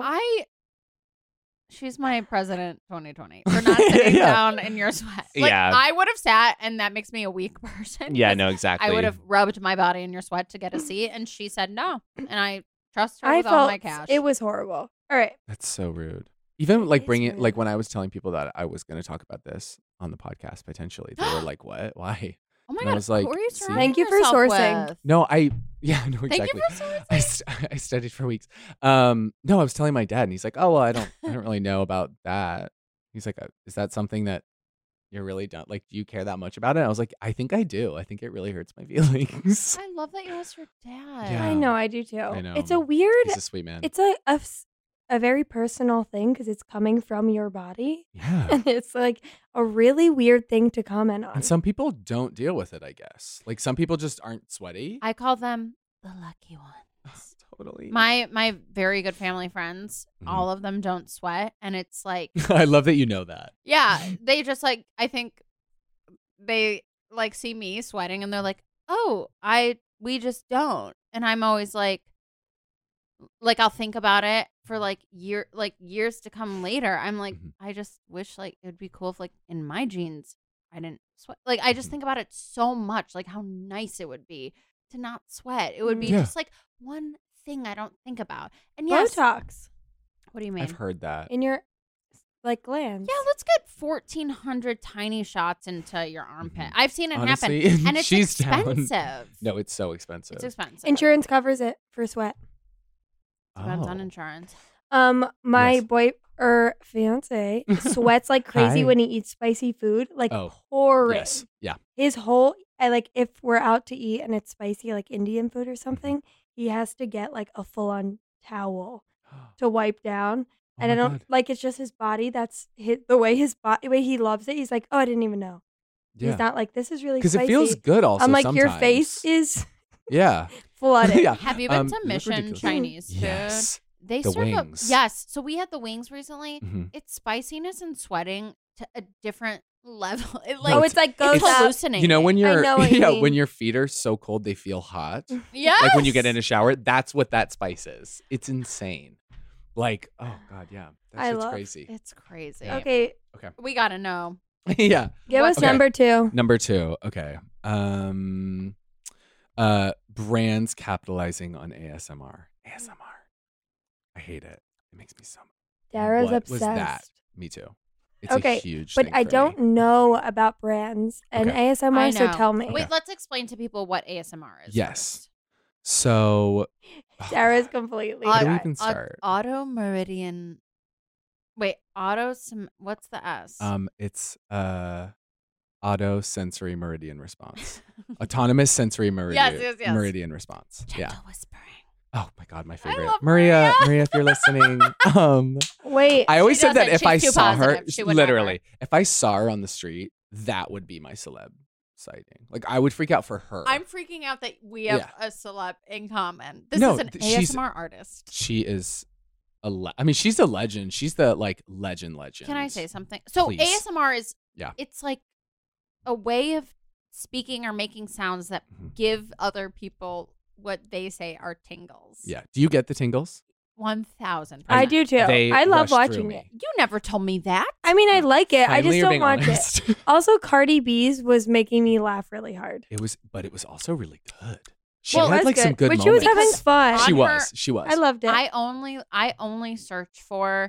She's my president 2020 for not sitting Yeah. down in your sweat. Like, Yeah. I would have sat, and that makes me a weak person. Yeah, 'cause no, exactly. I would have rubbed my body in your sweat to get a seat, and she said no. And I trust her I with all felt my cash. it was horrible. All right. That's so rude. Even like is bringing rude. like when I was telling people that I was going to talk about this on the podcast potentially, they were like, "What? Why?" oh my and I God, was like, who are you see- surrounding Thank you for yourself sourcing. with? No, yeah, no, Thank exactly. you for sourcing. I studied for weeks. No, I was telling my dad, and he's like, "Oh well, I don't really know about that." He's like, "Is that something that you're really done? Like, do you care that much about it?" I was like, "I think I do. I think it really hurts my feelings." I love that you asked your dad. Yeah. I know, I do too. I know. It's a weird, He's a sweet man. it's a very personal thing because it's coming from your body. Yeah. And it's like a really weird thing to comment on. And some people don't deal with it, I guess. Like some people just aren't sweaty. I call them the lucky ones. Totally. My very good family friends, Mhm. all of them don't sweat, and it's like, I love that you know that. yeah, they just like, I think they like see me sweating, and they're like, oh, we just don't, and I'm always like I'll think about it for years to come later. I'm like, Mhm. I just wish like it would be cool if like in my jeans I didn't sweat. Like I just Mhm. think about it so much, like how nice it would be to not sweat. It would be Yeah. just like one thing I don't think about. And yes, Botox what do you mean? I've heard that. in your like glands. Yeah, let's get 1,400 tiny shots into your armpit. Mhm. I've seen it Honestly, happen, and it's she's down. expensive. No, it's so expensive. It's expensive. Insurance covers it for sweat. Depends on Oh. insurance. My Yes. boy or fiance sweats like crazy Hi. when he eats spicy food, like Oh, horrid. Yes. Yeah. his whole, if we're out to eat and it's spicy, like Indian food or something, he has to get like a full on towel to wipe down. And I my don't God. like, it's just his body. That's the way the way he loves it. He's like, oh, I didn't even know. Yeah. He's not like, this is really Because spicy. it feels good also I'm like, your sometimes. face is Yeah. flooded. Yeah. Have you been to you look Mission ridiculous. Chinese food? Yes. They The serve wings. yes. So we had the wings recently. Mhm. It's spiciness and sweating to a different level. It, Oh, it's like goes it's up. hallucinating. You know when I you're know what you yeah mean. when your feet are so cold they feel hot. Yes. Like when you get in a shower, that's what that spice is. It's insane. Like, oh God, yeah. That I shit's love crazy. It's crazy. Okay, We gotta know. Yeah. give us Okay. number 2. Number 2. Okay. Brands capitalizing on ASMR. I hate it. It makes me so Dara's What obsessed. was that? Me too. It's Okay, a huge But thing I for don't me. know about brands and Okay. ASMR, I so know. tell me. Wait, let's explain to people what ASMR is. Yes. So Dara's completely How do we dry. even start? Auto meridian. Wait, what's the S? It's auto sensory meridian response. Autonomous sensory meridian yes. meridian response. Gentle Yeah. whispering. Oh my God, my favorite. love Maria, if you're listening. Wait, I always said that doesn't. if I She's too saw her, positive. She would literally, if I saw her on the street, that would be my celeb sighting. Like I would freak out for her. I'm freaking out that we have Yeah. a celeb in common. This No, is an she's- ASMR artist. She is I mean, she's a legend. She's the legend. Can I say something? So Please. ASMR is Yeah. it's like a way of speaking or making sounds that Mhm. give other people what they say are tingles. Yeah. Do you get the tingles? 1,000%. I do too. They I love rush through watching me. it. You never told me that. I mean, I like it. I Finally, just you're don't being watch honest. it. Also, Cardi B's was making me laugh really hard. But it was also really good. She Well, had that's like some good but moments. she was having Because fun. She on was. her- She was. I loved it. I only search for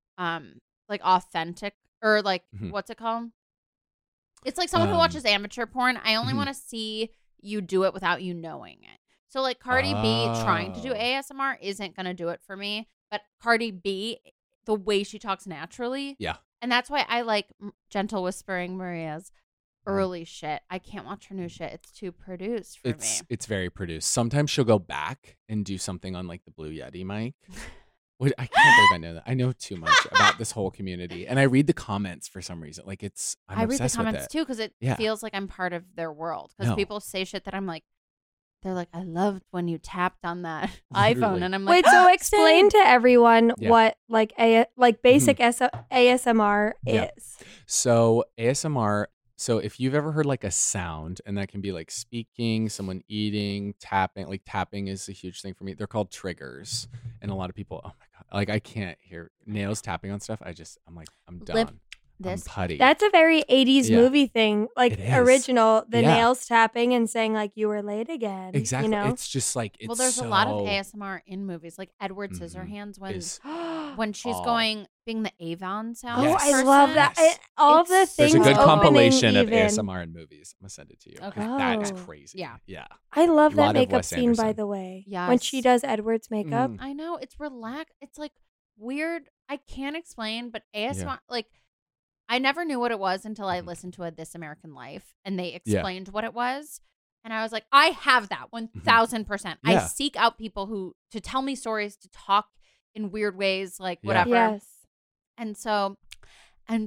like authentic or like Mhm. what's it called? It's like someone who Um, watches amateur porn. I only mhm. want to see you do it without you knowing it. So like Cardi B trying to do Oh. ASMR isn't going to do it for me, but Cardi B, the way she talks naturally. Yeah. And that's why I like Gentle Whispering Maria's early shit. I can't watch her new shit. It's too produced for me. It's very produced. Sometimes she'll go back and do something on like the Blue Yeti mic. Which I can't believe I know that. I know too much about this whole community, and I read the comments for some reason. Like I'm I read the obsessed with comments it. too because it Yeah. feels like I'm part of their world. Because No. people say shit that I'm like, they're like, I loved when you tapped on that Literally. iPhone, and I'm like, Wait, so explain to everyone Yeah. what basic ASMR Yeah. is. So ASMR. So if you've ever heard like a sound, and that can be like speaking, someone eating, tapping. Like tapping is a huge thing for me. They're called triggers, and a lot of people. Oh my God! Like I can't hear nails tapping on stuff. I'm like I'm done. Lip- I'm this. putty. That's a very 80s Yeah. movie thing, like It is. original, the Yeah. nails tapping and saying like you were late again. exactly. You know? It's just like it's well, there's a lot of so- ASMR in movies, like Edward Mhm. Scissorhands when is when she's all- going being the Avon sound. Oh, Yes. I love that. Yes. All of the It's- things. There's a good opening compilation of even. ASMR in movies. I'm gonna send it to you. 'cause Okay. That is Oh. crazy. Yeah. Yeah. I love A that lot of makeup Wes scene, by Anderson. the way. Yes. When she does Edward's makeup. Mm. I know it's It's like weird. I can't explain, but ASMR like. I never knew what it was until I Mhm. listened to a This American Life and they Yeah. explained what it was. And I was like, I have that 1,000%. I Yeah. seek out people to tell me stories, to talk in weird ways, like Yeah. whatever. Yes. And so and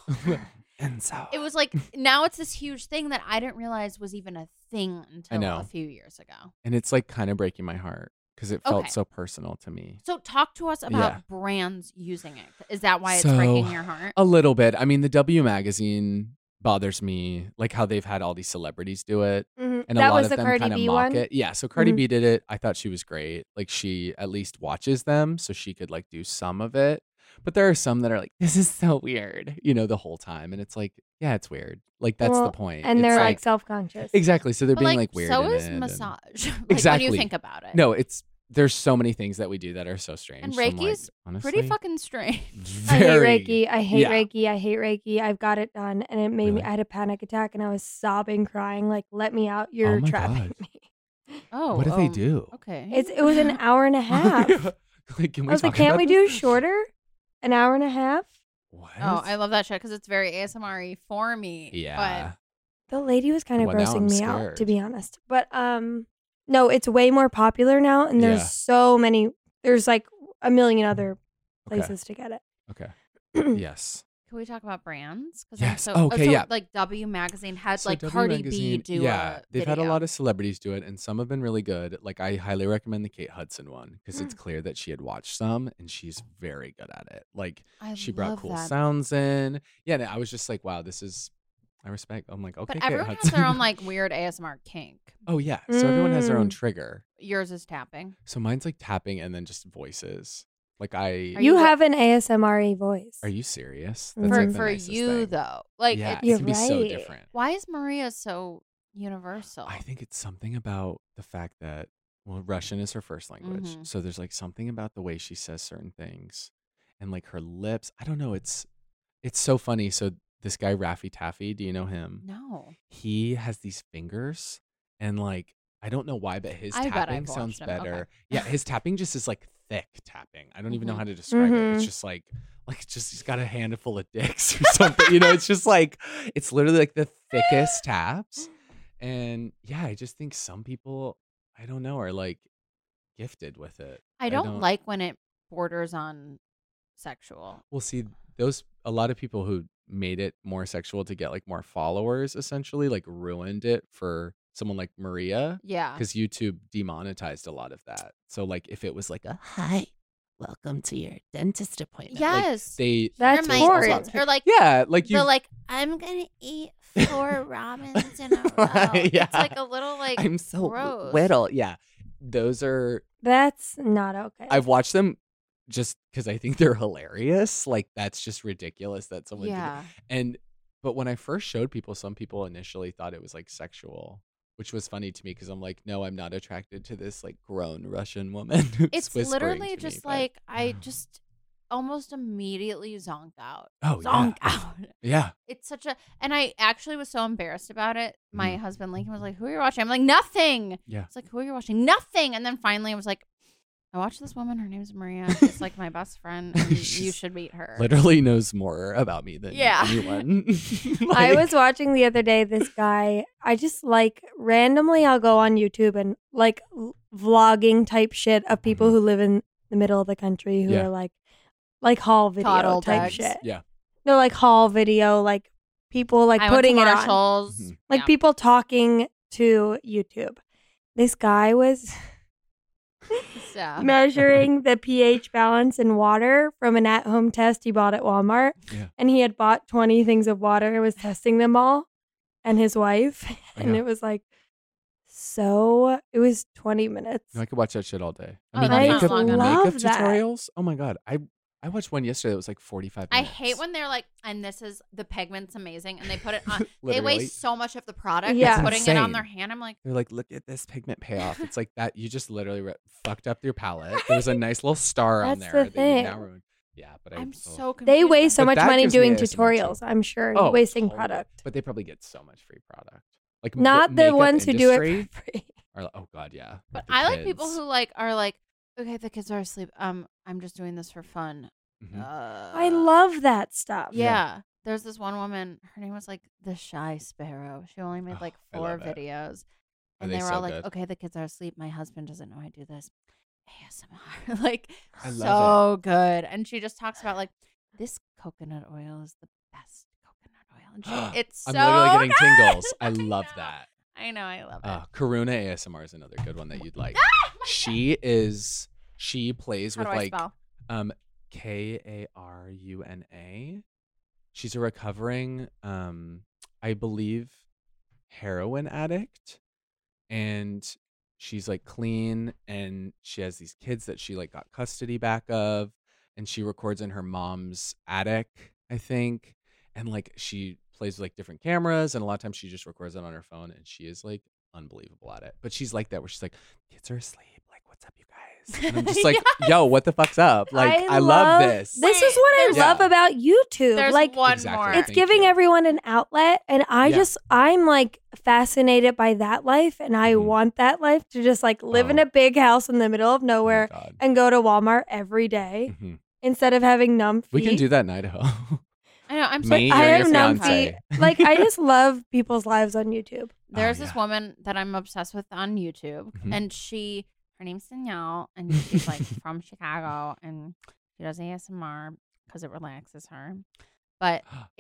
so it was like, now it's this huge thing that I didn't realize was even a thing until know. a few years ago. and it's like kind of breaking my heart because it felt Okay. so personal to me. So talk to us about Yeah. brands using it. Is that why it's So, breaking your heart? A little bit. I mean, the W magazine bothers me, like how they've had all these celebrities do it, Mhm. and That a lot was of the them Cardi kind of B mock one. it. Yeah, so Cardi Mhm. B did it. I thought she was great. Like she at least watches them, so she could like do some of it. But there are some that are like, this is so weird, the whole time, and it's like, yeah, it's weird. Like that's Well, the point. And It's they're like self-conscious. exactly. So they're But being like weird. so in is it and- massage. Like, when Exactly. you think about it. No, there's so many things that we do that are so strange. And So I'm Reiki's like, pretty honestly, fucking strange. I hate very- Reiki. I hate yeah. Reiki. I hate Reiki. I've got it done, and it made me. Really? I had a panic attack, and I was sobbing, crying, like, "Let me out! You're Oh my trapping God. me." Oh, What do they do? Okay. It was an hour and a half. Like, can we I was like, talk "Can't about we do this? shorter? An hour and a half?" What? Oh, I love that shit because it's very ASMR-y for me. Yeah. But The lady was kind of Well, now grossing I'm me out, scared. to be honest. But no, it's way more popular now, and there's Yeah. so many. There's like a million other Okay. places to get it. Okay. Yes. Can we talk about brands? Yes. I'm Okay, yeah. Like W Magazine had So like W Cardi B Magazine, do yeah, a they've had a video. lot of celebrities do it, and some have been really good. Like I highly recommend the Kate Hudson one because it's clear that she had watched some and she's very good at it. Like I she brought love cool that. sounds in. Yeah, and I was just like, wow, this is. I respect. I'm like, okay, But Kate everyone has Hudson. their own like weird ASMR kink. Oh yeah, so everyone has their own Mm. trigger. Yours is tapping. So mine's like tapping and then just voices. Like Are You you have an ASMR voice. Are you serious? For- like the For nicest you thing. though, like yeah, it's, it You're can be so right. different. why is Maria so universal? I think it's something about the fact that, well, Russian is her first language. Mhm. So there's like something about the way she says certain things and like her lips. I don't know. It's so funny. So this guy, Raffi Taffy, do you know him? No. He has these fingers and like, I don't know why, but his I bet tapping I've sounds watched him. Okay. better. Yeah, his tapping just is like thick tapping. I don't even know Mhm. how to describe it. It's Mhm. just like just he's got a handful of dicks or something. It's just like it's literally like the thickest taps. And yeah, I just think some people, I don't know, are like gifted with it. I don't like when it borders on sexual. Well, see, a lot of people who made it more sexual to get like more followers essentially like ruined it for someone like Maria Yeah. because YouTube demonetized a lot of that. So like if it was like a hi, welcome to your dentist appointment. like, Yes. they That's Or those horrid. also- or like Yeah, like you the like I'm gonna eat 4 ramens in a row. Yeah. It's like a little like I'm so gross. little. Yeah. Those are That's not okay. I've watched them just because I think they're hilarious. Like that's just ridiculous that someone did Yeah. but when I first showed people, some people initially thought it was like sexual, which was funny to me because I'm like, no, I'm not attracted to this like grown Russian woman. who's It's whispering literally to just me, but- like I just almost immediately zonked out. Oh, yeah. Zonked out. yeah. It's such a and I actually was so embarrassed about it. My Mhm. husband Lincoln was like, "Who are you watching?" I'm like, "Nothing." Yeah. It's like, "Who are you watching?" Nothing. And then finally I was like, I watched this woman. Her name's Maria. She's like my best friend. And you She's should meet her. Literally knows more about me than Yeah. anyone. I Like- was watching the other day this guy. I just like randomly I'll go on YouTube and like vlogging type shit of people Mhm. who live in the middle of the country who Yeah. are like haul video Toddle type tags. shit. Yeah. No, like haul video, like people like I went putting to it on. Marshalls. Mhm. Like Yeah. people talking to YouTube. This guy was Yeah. measuring the pH balance in water from an at-home test he bought at Walmart. Yeah. And he had bought 20 things of water and was testing them all and his wife. And Yeah. it was like, so it was 20 minutes. No, I could watch that shit all day. Oh, I mean, that's not makeup, long enough. makeup Love that. tutorials. Oh my god, I watched one yesterday that was like 45 I minutes. hate when they're like, and this is the pigment's amazing, and they put it on. they Literally. waste so much of the product. Yeah. Yeah, putting it on insane. their hand. I'm like, They're like, look at this pigment payoff. It's like that. You just literally fucked up your palette. There's a nice little star on That's there the that you now thing. ruined. Yeah, but I'm ugh. so confused. They waste so But much that money gives me doing ASMR too. tutorials. I'm sure Oh, wasting totally. product. But they probably get so much free product. Like Not the makeup ones who do it industry for free. are like, oh god, yeah. But the I like people kids. who like are like, okay, the kids are asleep. I'm just doing this for fun. Mhm. I love that stuff. Yeah. There's this one woman. Her name was like the Shy Sparrow. She only made Oh, like I 4 love it. videos, Are and they they were so all like, good? okay, the kids are asleep. My husband doesn't know I do this. ASMR, like I love so good. And she just talks about like this coconut oil is the best coconut oil. And it's so I'm literally getting good. tingles. I love know. that. I know, I love it. Karuna ASMR is another good one that you'd like. She plays How with do I like spell? Karuna. She's a recovering, I believe, heroin addict, and she's like clean, and she has these kids that she like got custody back of, and she records in her mom's attic, I think, and like she plays with like different cameras, and a lot of times she just records it on her phone, and she is like unbelievable at it. But she's like that where she's like, kids are asleep, like what's up, you guys? And I'm just like, yo, what the fuck's up? Like I love this. This is Wait, what I there's- love Yeah. about YouTube. There's like one Exactly. more. it's Thank giving you. everyone an outlet, and Yeah. I'm like fascinated by that life, and I Mhm. want that life to just like live in Oh. a big house in the middle of Oh my nowhere God. and go to Walmart every day Mhm. instead of having numb feet. We can do that in Idaho. I know. I'm Me, so I you're am your numpty. fiance. Like, I just love people's lives on YouTube. There's Oh, this yeah. woman that I'm obsessed with on YouTube, Mhm. and her name's Danielle, and she's like from Chicago, and she does ASMR because it relaxes her. But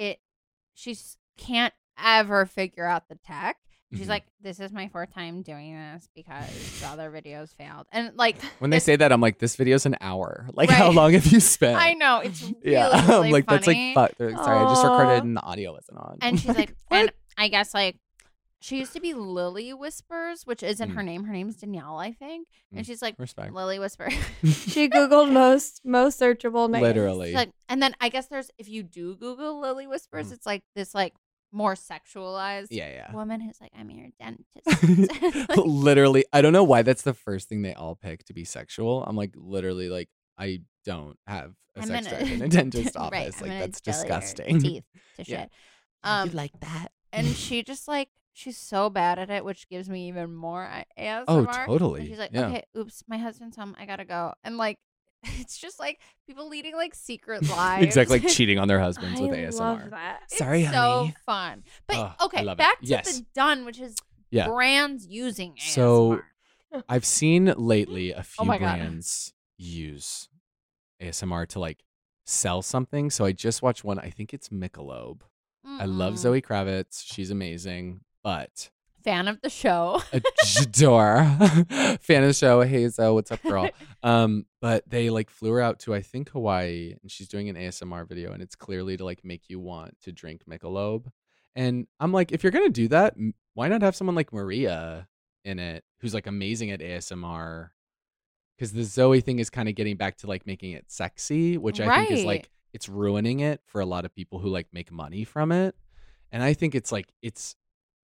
she can't ever figure out the tech. She's Mhm. like, this is my fourth time doing this because the other videos failed. And like, When they say that, I'm like, this video's an hour. Like, Right. how long have you spent? I know it's really, Yeah, really I'm like, funny. that's like, fuck. Sorry, I just Aw. recorded and the audio wasn't on. And she's like, what? and I guess like she used to be Lily Whispers, which isn't Mm. her name. Her name's Danielle, I think. And Mm. she's like, Respect. Lily Whisper. She Googled most searchable names. Literally. She's like, and then I guess there's, if you do Google Lily Whispers, it's like this like more sexualized Yeah, woman who's like, I'm your dentist. yeah. Like, Literally, I don't know why that's the first thing they all pick to be sexual. I'm like, literally, like, I don't have a I'm sex gonna- drive in a dentist Right, office. I'm like, gonna that's jelly your disgusting. Teeth to Yeah. shit. You like that? And she just like, she's so bad at it, which gives me even more ASMR. Oh, And totally. she's like, Yeah. okay, oops, my husband's home. I gotta go. And like, it's just like people leading like secret lives. Exactly, like cheating on their husbands with I ASMR. love that. It's Sorry, so honey. fun. But Oh, I okay, love it. back to Yes. the done, which is Yeah. brands using ASMR. So I've seen lately a few my God. brands use ASMR to like sell something. So I just watched one. I think it's Michelob. I love Mm-mm. Zoe Kravitz. She's amazing. But Fan of the show. adore fan of the show. Hey Zoe, what's up, girl? But they like flew her out to I think Hawaii, and she's doing an ASMR video, and it's clearly to like make you want to drink Michelob. And I'm like, if you're gonna do that, why not have someone like Maria in it, who's like amazing at ASMR? Because the Zoe thing is kind of getting back to like making it sexy, which I think is Right. like it's ruining it for a lot of people who like make money from it. And I think it's like it's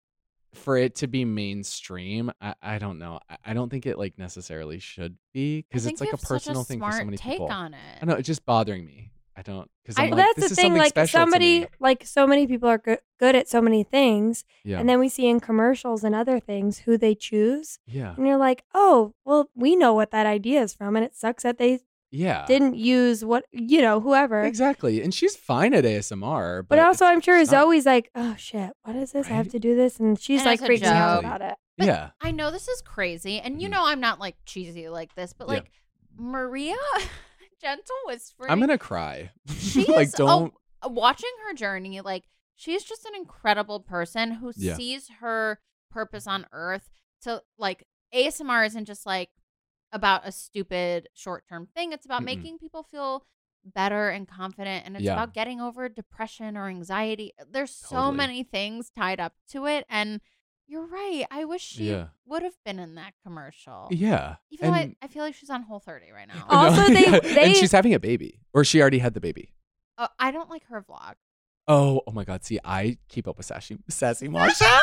for it to be mainstream. I don't know. I don't think it like necessarily should be because I it's think like you a have such personal thing for so smart many take people. on it. I know it's just bothering me. I don't because I'm Well, like that's this the is thing. something Like special somebody, to me. like so many people are good at so many things, Yeah, and then we see in commercials and other things who they choose, yeah, and you're like, oh, well, we know what that idea is from, and it sucks that they yeah. didn't use whoever. Exactly, and she's fine at ASMR, But also, I'm sure it's not- Zoe's like, oh shit, what is this? I have Right? to do this, and she's And like it's a freaking out joke. about it. But yeah, I know this is crazy, and you Mhm. know I'm not like cheesy like this, but Yeah. like Maria Gentle Whispering. I'm gonna cry. She like is don't. watching her journey. Like she's just an incredible person who Yeah. sees her purpose on Earth. To like ASMR isn't just like about a stupid short term thing. It's about Mm-mm. making people feel better and confident, and it's Yeah. about getting over depression or anxiety. There's so Totally. many things tied up to it, and you're right. I wish she Yeah. would have been in that commercial. Yeah, Even though and- I feel like she's on Whole30 right now. I know. Also, they- and she's having a baby, or she already had the baby. I don't like her vlog. Oh my God! See, I keep up with Sassy Masha.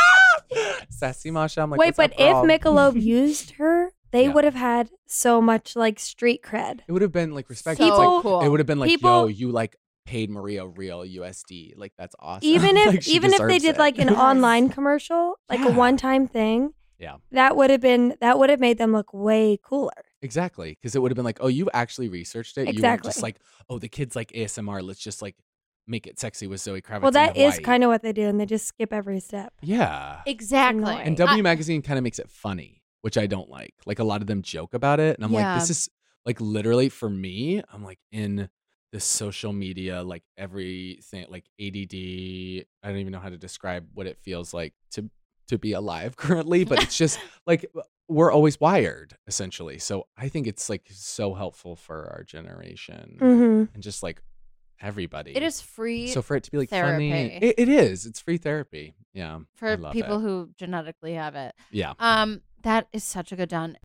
Sassy Masha. I'm like, Wait, what's but up, if girl? Michelob used her, they Yeah. would have had so much like street cred. it would have been like respect. So It's like, cool. It would have been like, People- yo, you like paid Maria real USD. Like that's awesome. Even if Like, she even if they deserves did it. like an online commercial, like a Yeah. one-time thing, Yeah. that would have made them look way cooler. Exactly, because it would have been like, oh, you actually researched it. You weren't Exactly. just like, oh, the kids like ASMR. Let's just like make it sexy with Zoe Kravitz. Well, that is Hawaii. kind of what they do, and they just skip every step. Yeah. Exactly. annoying. And W Magazine kind of makes it funny, which I don't like. Like a lot of them joke about it, and I'm Yeah. like, this is like literally for me. I'm like in the social media, like everything, like ADD. I don't even know how to describe what it feels like to be alive currently, but it's just like we're always wired essentially. So I think it's like so helpful for our generation Mm-hmm. and just like everybody. It is free so for it to be like therapy. funny. It is. It's free therapy. Yeah. I for love people it. who genetically have it. Yeah. That is such a good done.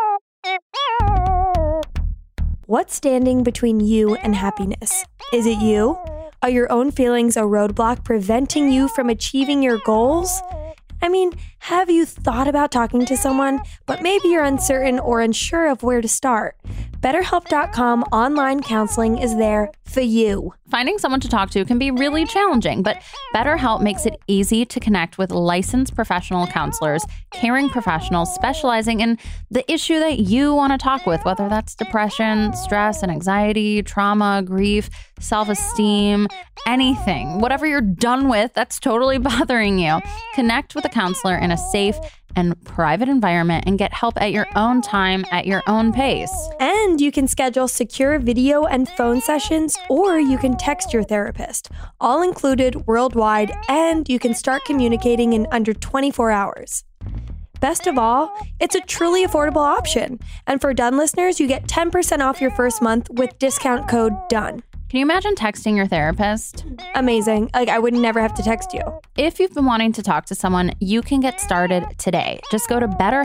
What's standing between you and happiness? Is it you? Are your own feelings a roadblock preventing you from achieving your goals? I mean, have you thought about talking to someone, but maybe you're uncertain or unsure of where to start? BetterHelp.com online counseling is there for you. Finding someone to talk to can be really challenging, but BetterHelp makes it easy to connect with licensed professional counselors, caring professionals specializing in the issue that you want to talk with, whether that's depression, stress and anxiety, trauma, grief, self-esteem, anything. Whatever you're done with that's totally bothering you. Connect with a counselor in a safe and private environment and get help at your own time, at your own pace. And you can schedule secure video and phone sessions, or you can text your therapist, all included worldwide, and you can start communicating in under 24 hours. Best of all, it's a truly affordable option. And for Done listeners, you get 10% off your first month with discount code DONE. Can you imagine texting your therapist? Amazing. Like, I would never have to text you. If you've been wanting to talk to someone, you can get started today. Just go to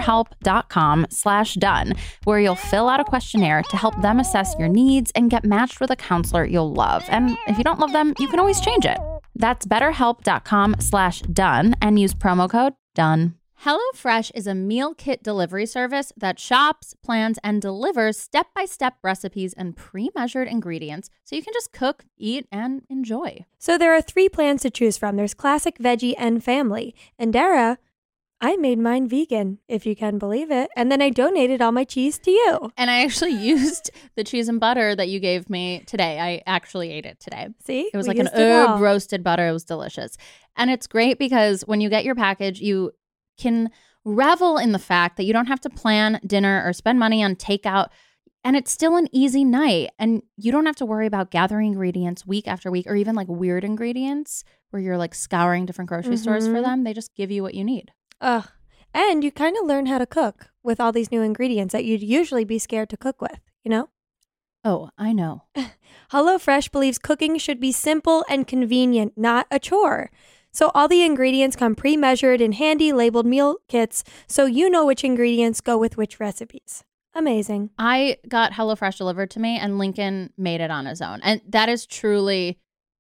betterhelp.com/done, where you'll fill out a questionnaire to help them assess your needs and get matched with a counselor you'll love. And if you don't love them, you can always change it. That's betterhelp.com/done and use promo code DONE. HelloFresh is a meal kit delivery service that shops, plans, and delivers step-by-step recipes and pre-measured ingredients so you can just cook, eat, and enjoy. So there are 3 plans to choose from. There's classic, veggie, and family. And Dara, I made mine vegan, if you can believe it. And then I donated all my cheese to you. And I actually used the cheese and butter that you gave me today. I actually ate it today. See? It was We like an used it all. herb roasted butter. It was delicious. And it's great because when you get your package, you can revel in the fact that you don't have to plan dinner or spend money on takeout, and it's still an easy night, and you don't have to worry about gathering ingredients week after week, or even like weird ingredients where you're like scouring different grocery stores for them. They just give you what you need. Ugh. And you kind of learn how to cook with all these new ingredients that you'd usually be scared to cook with, you know? Oh, I know. HelloFresh believes cooking should be simple and convenient, not a chore. So all the ingredients come pre-measured in handy labeled meal kits, so you know which ingredients go with which recipes. Amazing. I got HelloFresh delivered to me, and Lincoln made it on his own. And that is truly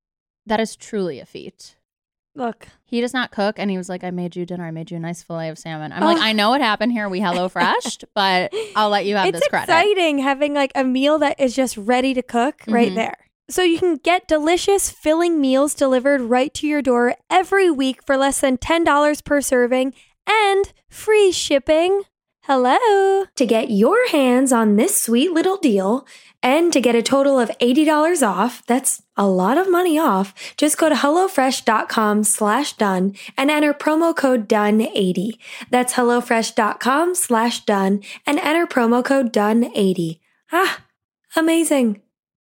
a feat. Look. He does not cook, and he was like, I made you dinner. I made you a nice fillet of salmon. I'm like, I know what happened here. We HelloFreshed, but I'll let you have this credit. It's exciting having like a meal that is just ready to cook right there. So you can get delicious, filling meals delivered right to your door every week for less than $10 per serving and free shipping. Hello. To get your hands on this sweet little deal and to get a total of $80 off, that's a lot of money off, just go to HelloFresh.com/done and enter promo code DONE80. That's HelloFresh.com/done and enter promo code DONE80. Ah, amazing.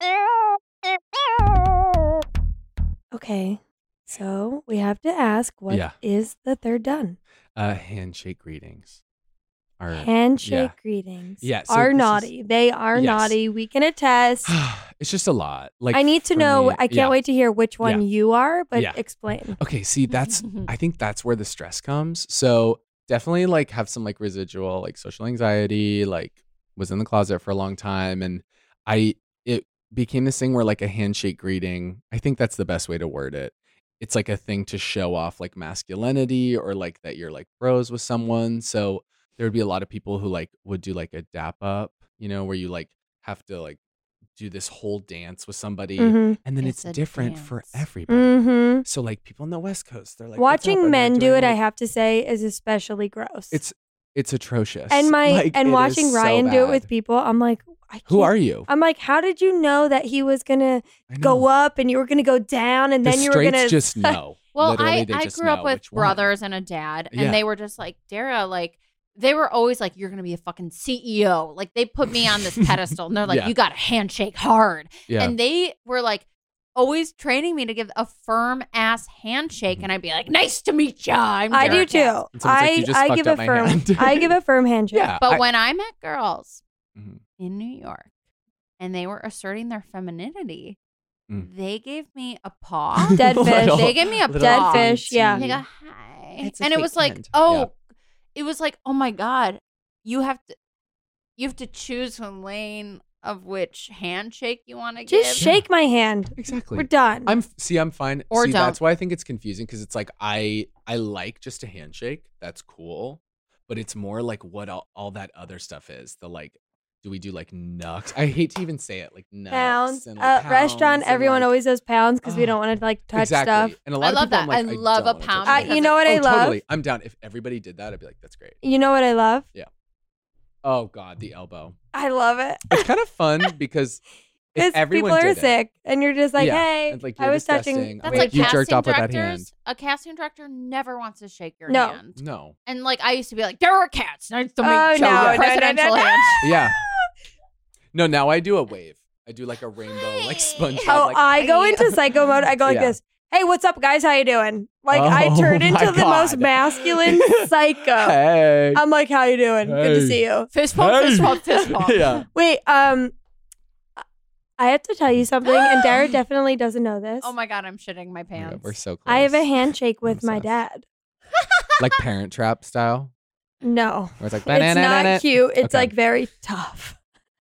Okay, so we have to ask, what is the third done? Handshake greetings. Handshake greetings. Yeah, so are this naughty. They are naughty. We can attest. It's just a lot. Like, I need to for know. me- I can't wait to hear which one you are, but Yeah. explain. Okay, see, I think that's where the stress comes. So definitely like have some like residual like social anxiety, like was in the closet for a long time. And it became this thing where like a handshake greeting, I think that's the best way to word it. It's like a thing to show off like masculinity or like that you're like bros with someone. So there would be a lot of people who like would do like a dap up, you know, where you like have to like do this whole dance with somebody, and then it's a different dance. for everybody. Mm-hmm. So like people on the West Coast, they're like "What's up?" Watching And they're men do doing, it, I like- have to say, is especially gross. It's atrocious. and Like, it is watching so Ryan do it with bad. people, I'm like, Who are you? I'm like, how did you know that he was gonna I go know. up and you were gonna go down and The then you were straights gonna just know. Well, Literally, they I just grew up know with which one. brothers and a dad, and Yeah. they were just like, Dara, like, they were always like, you're going to be a fucking CEO. Like, they put me on this pedestal, and they're like, Yeah. you got to handshake hard. Yeah. And they were like, always training me to give a firm ass handshake, and I'd be like, nice to meet ya. I do Dara too. Cass." And someone's like, "You just I fucked give up a my firm. hand." I give a firm handshake. Yeah. But when I met girls Mhm. in New York and they were asserting their femininity, they gave me a paw. Dead fish. Little- They gave me a little Dead fish, yeah. They dainty. go, hi. It's a And it fake was like, hand. oh, it was like, oh my God, you have to choose one lane of which handshake you want to give. Just shake my hand. Exactly. We're done. I'm fine. Or see, don't. that's why I think it's confusing because it's like I like just a handshake. That's cool, but it's more like what all that other stuff is. The like do we do like Nux? I hate to even say it, like Nux Pounds. and like Restaurant, pounds and, everyone like, always does pounds because we oh, don't want to like touch exactly. stuff. And a lot I of love people, that. I'm like, I love don't a wanna touch pound it. because You know what I love? Totally. I'm down. If everybody did that, I'd be like, that's great. You know what I love? Oh God, the elbow. I love it. It's kind of fun because if Because everyone people are did it, sick, and you're just like, Yeah, hey, it's like, I you're was touching. disgusting. That's Wait, like you casting jerked off with that directors. hand. A casting director never wants to shake your No. hand. No. And like I used to be like, there are cats. And I used to Oh, make show no, the no, presidential no, no, no. hand. Yeah. No, now I do a wave. I do like a rainbow, like SpongeBob. Oh, like, I go hey. into psycho mode. I go like Yeah. this. Hey, what's up, guys? How you doing? Like I Oh, turn into my the most God. masculine psycho. Hey. I'm like, how you doing? Good to Hey. see you. Fist pump, Hey. fist pump, fist pump. Yeah. Wait, I have to tell you something, and Dara definitely doesn't know this. Oh my God, I'm shitting my Oh my pants. God, we're so close. I have a handshake with my obsessed. dad. Like Parent Trap style. No, Where it's like, it's not cute. It's Okay. like very tough.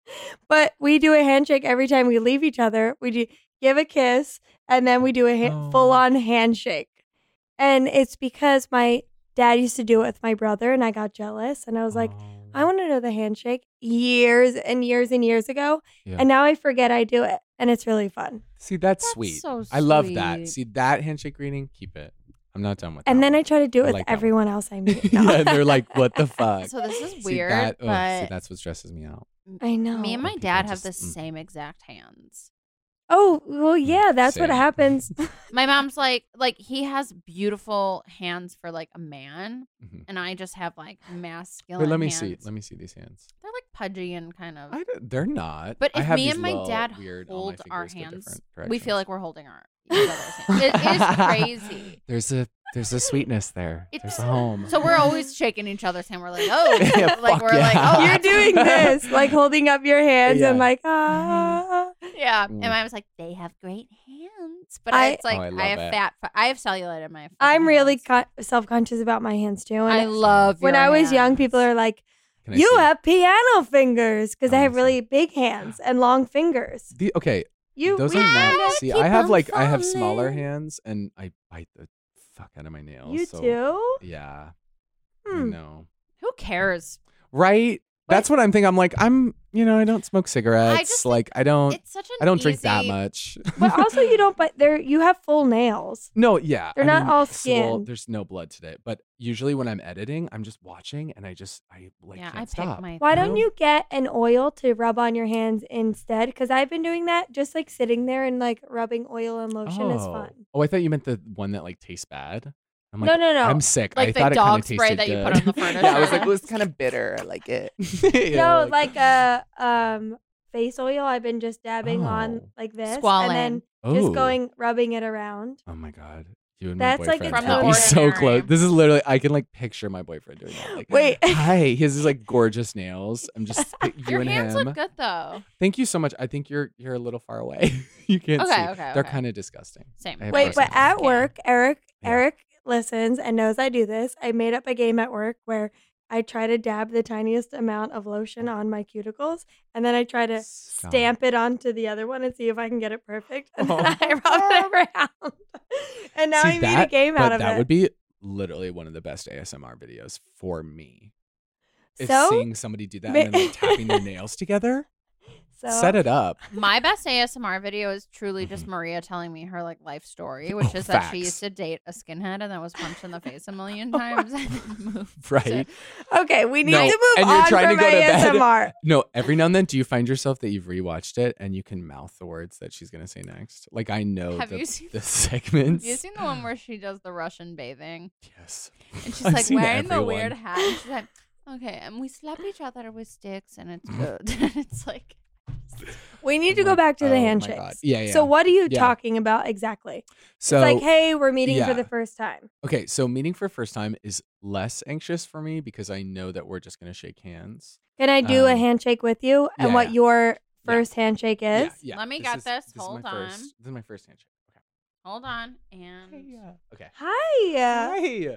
But we do a handshake every time we leave each other. We do give a kiss, and then we do a Oh. full-on handshake. And it's because my dad used to do it with my brother, and I got jealous, and I was like, I want to know the handshake years and years and years ago, Yeah. and now I forget I do it, and it's really fun. See, that's That's sweet. so I love that. sweet. See, that handshake greeting, keep it. I'm not done with And that then one. I try to do it I with like that everyone else I meet. yeah, and they're like, what the fuck? So this is See, weird, that- oh, but see, that's what stresses me out. I know. me and my People dad have just- the same exact hands. Oh, well, yeah, that's what Same. happens. My mom's like he has beautiful hands for like a man, Mhm. and I just have like masculine. Wait, let me hands. see. Let me see these hands. They're like pudgy and kind of. They're not. But I if have me these and my little dad weird, all my hold our fingers go hands, different we feel directions. like we're holding each other's hands. It is crazy. There's a sweetness there. There's It's- a home. So we're always shaking each other's hand. We're like, oh, Yeah, like fuck we're like, yeah. oh, You're that's- doing this, like holding up your hands and Yeah. like, ah. Yeah, Mm. and I was like, they have great hands, but I- it's like Oh, I I, love have it. I have cellulite in my. fucking I'm really hands. self-conscious about my hands too. And I love. when your I was young, hands. people are like, Can I you see? have piano fingers because I Oh, I have see. really big hands and long fingers. Okay, You those are really not. don't? See, keep I have on like I have smaller falling. hands and I bite the fuck out of my nails. You so, too? Yeah. I Hmm. know. Who cares? Right? That's what I'm thinking. I'm like, I don't smoke cigarettes. just Like, I don't It's such an I don't drink that easy- much. But also, you don't. But you have full nails. No, yeah. They're I not mean, all well, skin. there's no blood today. But usually when I'm editing, I'm just watching and I like Yeah, I can't pick stop. my. Why You don't know? you get an oil to rub on your hands instead? Because I've been doing that, just like sitting there and like rubbing oil and lotion is fun. Oh, I thought you meant the one that like tastes bad. I'm like, No. I'm sick. Like I the thought it dog kind of spray tasted that you good. put on the furniture. Yeah, I was like, well, it's kind of bitter. I like it. You No, know, like a face oil. I've been just dabbing on Oh. like this, Squalane. and then oh. just going rubbing it around. Oh my god, you and That's my like boyfriend its would own- be so Ordinary. close. This is literally, I can like picture my boyfriend doing that. Like, Wait. hi, he has these like gorgeous nails. I'm just you Your and hands him. look good though. Thank you so much. I think you're a little far away. You can't Okay, see. okay, They're okay. kind of disgusting. Same. I have Wait, but personal at Yeah. work, Yeah. Eric listens and knows I do this. I made up a game at work where I try to dab the tiniest amount of lotion on my cuticles, and then I try to Stop. stamp it onto the other one and see if I can get it perfect. And then Oh. I rub it around. And now See, I made a game out of that it. would be literally one of the best ASMR videos for me. Is So? seeing somebody do that Ma- and then like, tapping their nails together. So Set it up. My best ASMR video is truly just Maria telling me her like life story, which is that Facts. she used to date a skinhead and then was punched in the face a million times and then moved. Right. Okay, we need No, to move and you're on trying from to go to bed. ASMR. No, every now and then, do you find yourself that you've rewatched it and you can mouth the words that she's gonna say next? Like I know Have the, you seen- the segments. Have you seen the one where she does the Russian bathing Yes. and she's I've like seen wearing the everyone. weird hat and she's like, okay, and we slap each other with sticks and it's good. It's like We need to Oh go my- back to the oh my handshakes. God. Yeah. So what are you Yeah. talking about exactly? So It's like, hey, we're meeting for yeah. the first time. okay, so meeting for first time is less anxious for me because I know that we're just gonna shake hands. Can I do a Um, handshake with you and yeah, what yeah. your first handshake is? Yeah. Let me This get is- this. is Hold my on. First, this is my first handshake. Okay. hold on and Okay. Hi. Hi.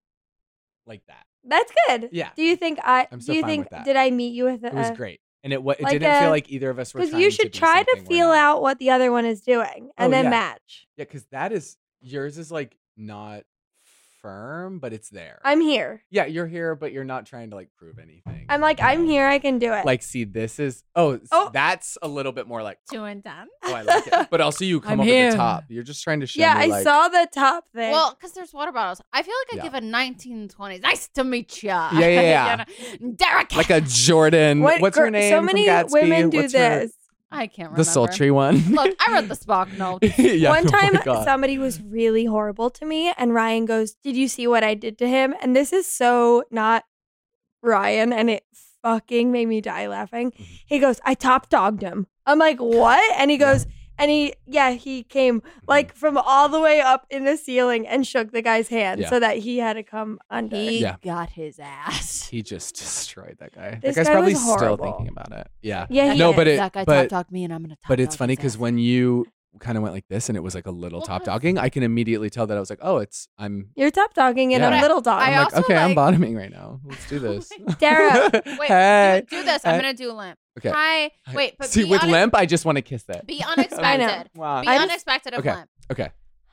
Like that. That's good. Yeah. Do you think I'm so do you fine think with that. did I meet you with It was great, and it like didn't a- feel like either of us were. because trying you should to be try to something we're feel not. out what the other one is doing and Oh, then yeah. match. Yeah, because that is yours is like not firm, but it's there. I'm here. Yeah, you're here, but you're not trying to like prove anything. I'm like, I'm here. I can do it. Like, see, this is that's a little bit more like Too intense. oh, I like it. But also, you come I'm over here. the top. You're just trying to show yeah, me. I like, saw the top thing. Well, because there's water bottles. I feel like I Yeah. give a 1920s. Nice to meet ya. Yeah. Derek. like a Jordan. What's her name? So from many Gatsby? women do What's her- this. I can't remember. The sultry one. Look, I read the Spock notes. yeah, One oh my time, God. somebody was really horrible to me, and Ryan goes, "Did you see what I did to him?" And this is so not Ryan, and it fucking made me die laughing. Mm-hmm. He goes, "I top dogged him." I'm like, "What?" And he goes, and he came like from all the way up in the ceiling and shook the guy's hand Yeah. so that he had to come under. He Yeah. got his ass. He just destroyed that guy. This that guy's guy probably was still horrible. thinking about it. Yeah. Yeah, he No, is. but that guy but top dogged me, and I'm gonna top but it's dog funny his because ass. when you kind of went like this and it was like a little Well, top 'cause- dogging, I can immediately tell that I was like, oh, I'm You're top dogging and Yeah. a little dog. I like, also okay, I'm like- bottoming right now. Let's do this. Dara, Wait, hey. do this. I'm Hey. gonna do limp. Okay. Hi. Wait, but See, be with unex- limp, I just want to kiss that. Be unexpected. Wow. Be I just- unexpected of Okay. limp. Okay.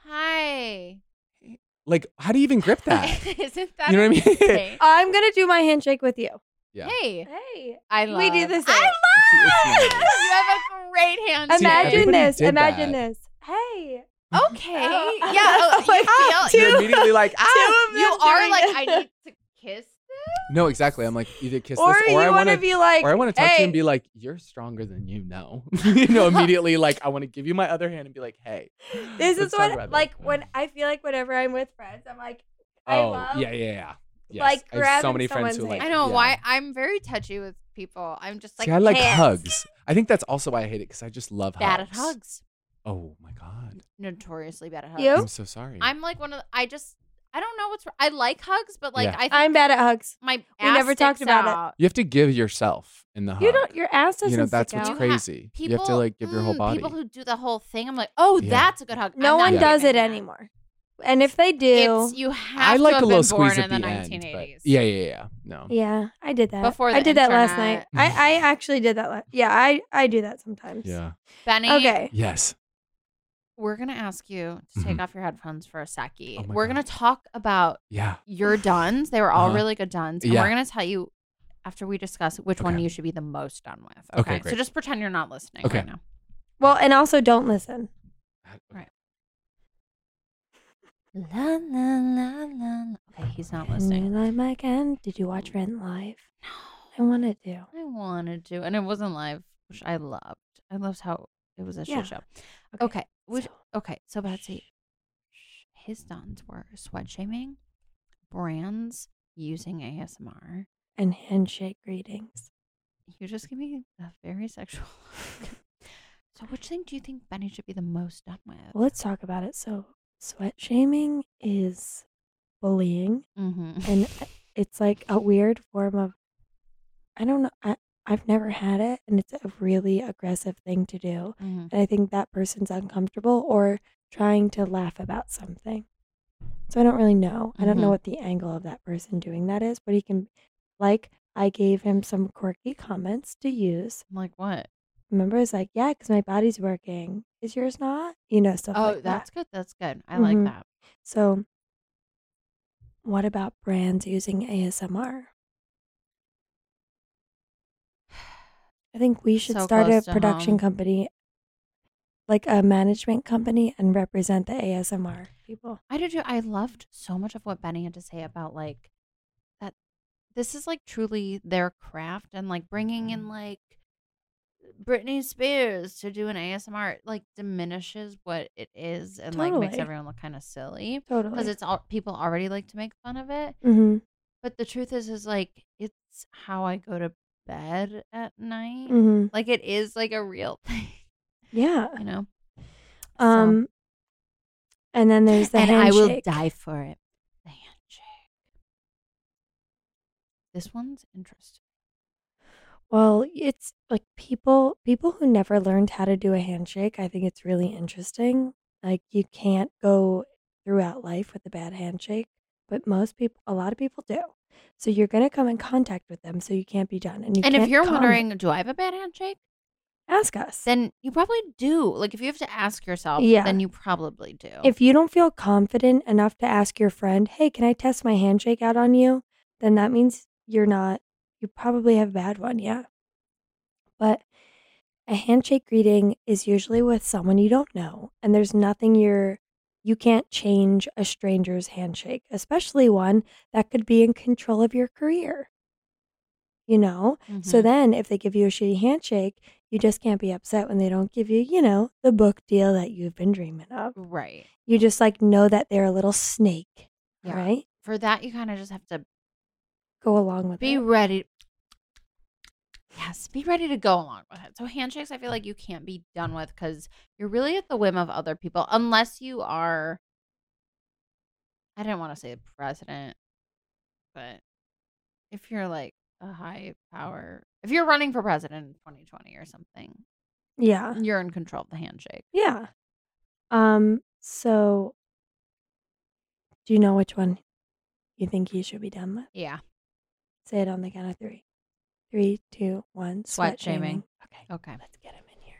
Hi. Like, how do you even grip that? Isn't that You know what I mean? insane? I'm gonna do my handshake with you. Yeah. Hey, Hey, I love. we do the same. I It's love. You have a great hand. See, Imagine everybody this. did Imagine that. this. Hey. Okay. Oh. Yeah. Oh, Like, you feel. You're immediately like, Two of them You are doing like, it. I need to kiss. No, exactly. I'm like, either kiss Or this, you or I want want to be like, or I want to talk to hey. you and be like, you're stronger than you know. Immediately, like, I want to give you my other hand and be like, hey. This let's is talk what, about like, this. when I feel like whenever I'm with friends, I'm like, I Oh, love. yeah. Yes. like, I have so grabbing many friends who someone's like. I know yeah. why. I'm very touchy with people. I'm just like, See, I like hands. hugs. I think that's also why I hate it because I just love bad hugs. at hugs. Oh my God. Notoriously bad at hugs. You? I'm so sorry. I'm like one of the, I don't know what's I like hugs, but like Yeah. I think I'm bad at hugs. my We ass never talked sticks about it. out. You have to give yourself in the hug. You don't. Your ass doesn't. You know, that's stick what's out. crazy. You have to People- like give your whole body. People who do the whole thing, I'm like, oh, Yeah. that's a good hug. No I'm one not does it giving that. anymore. And if they do, It's you have I to like have a little been born squeeze in at the the end. 1980s. But yeah. No. yeah, I did that. Before I the did that last night. internet. I actually did that. Yeah, I do that sometimes. Yeah. Benny, Okay. Yes. we're gonna ask you to take Mhm. off your headphones for a secchi. Oh my We're God. gonna talk about Yeah. your duns. They were all Uh-huh. really good duns, and Yeah. we're gonna tell you after we discuss which one Okay. you should be the most done with. Okay, Okay, great. so just pretend you're not listening Okay. right now. Well, and also don't listen. Right. La la la la. Okay, he's not listening. Like my can. Did you watch Rent live? I wanted to. I wanted to, and it wasn't live, which I loved. I loved how it was a Yeah. shit show. Okay, so- so Betsy, his duns were sweat shaming, brands using ASMR. And handshake greetings. You just give me a very sexual look. So, which thing do you think Benny should be the most done with? Well, let's talk about it. So, sweat shaming is bullying, Mm-hmm. and it's like a weird form of. I don't know. I've never had it, and it's a really aggressive thing to do. Mm-hmm. And I think that person's uncomfortable or trying to laugh about something. So I don't really know. I don't know Mhm. what the angle of that person doing that is, but he can, like, I gave him some quirky comments to use. Like what? Remember, it's like, yeah, because my body's working. Is yours not? You know, stuff Oh, like that. that's good. That's good. I like Mhm. that. So, what about brands using ASMR? I think we should So start a close to production home. company, like a management company, and represent the ASMR people. I did too. I loved so much of what Benny had to say about like that. This is like truly their craft, and like bringing in like Britney Spears to do an ASMR like diminishes what it is and like makes Totally. everyone look kind of silly Totally. because it's all people already like to make fun of it. Mm-hmm. But the truth is like it's how I go to bed at night. Mm-hmm. Like it is like a real thing, Yeah. you know. And then there's the and handshake. I will die for it. The handshake. This one's interesting. Well, it's like people who never learned how to do a handshake. I think it's really interesting. Like you can't go throughout life with a bad handshake, but a lot of people do. So you're gonna come in contact with them, so you can't be done. And you And if can't you're comment. wondering, do I have a bad handshake? Ask us. Then you probably do. Like, if you have to ask yourself, Yeah. then you probably do. If you don't feel confident enough to ask your friend, hey, can I test my handshake out on you? Then that means you probably have a bad one, yeah. But a handshake greeting is usually with someone you don't know, and there's nothing you can't change a stranger's handshake, especially one that could be in control of your career. You know? So Mhm. then if they give you a shitty handshake, you just can't be upset when they don't give you, the book deal that you've been dreaming of. Right. You just like know that they're a little snake, Yeah. right? For that, you kind of just have to Go along with be it. ready. Yes, be ready to go along with it. So handshakes, I feel like you can't be done with because you're really at the whim of other people, unless you are. I didn't want to say the president, but if you're like a high power, if you're running for president in 2020 or something, Yeah. you're in control of the handshake. Yeah. So do you know which one you think he should be done with? Yeah. Say it on the count of 3. 3, 2, 1. Sweat shaming. Okay. Okay. Let's get him in here.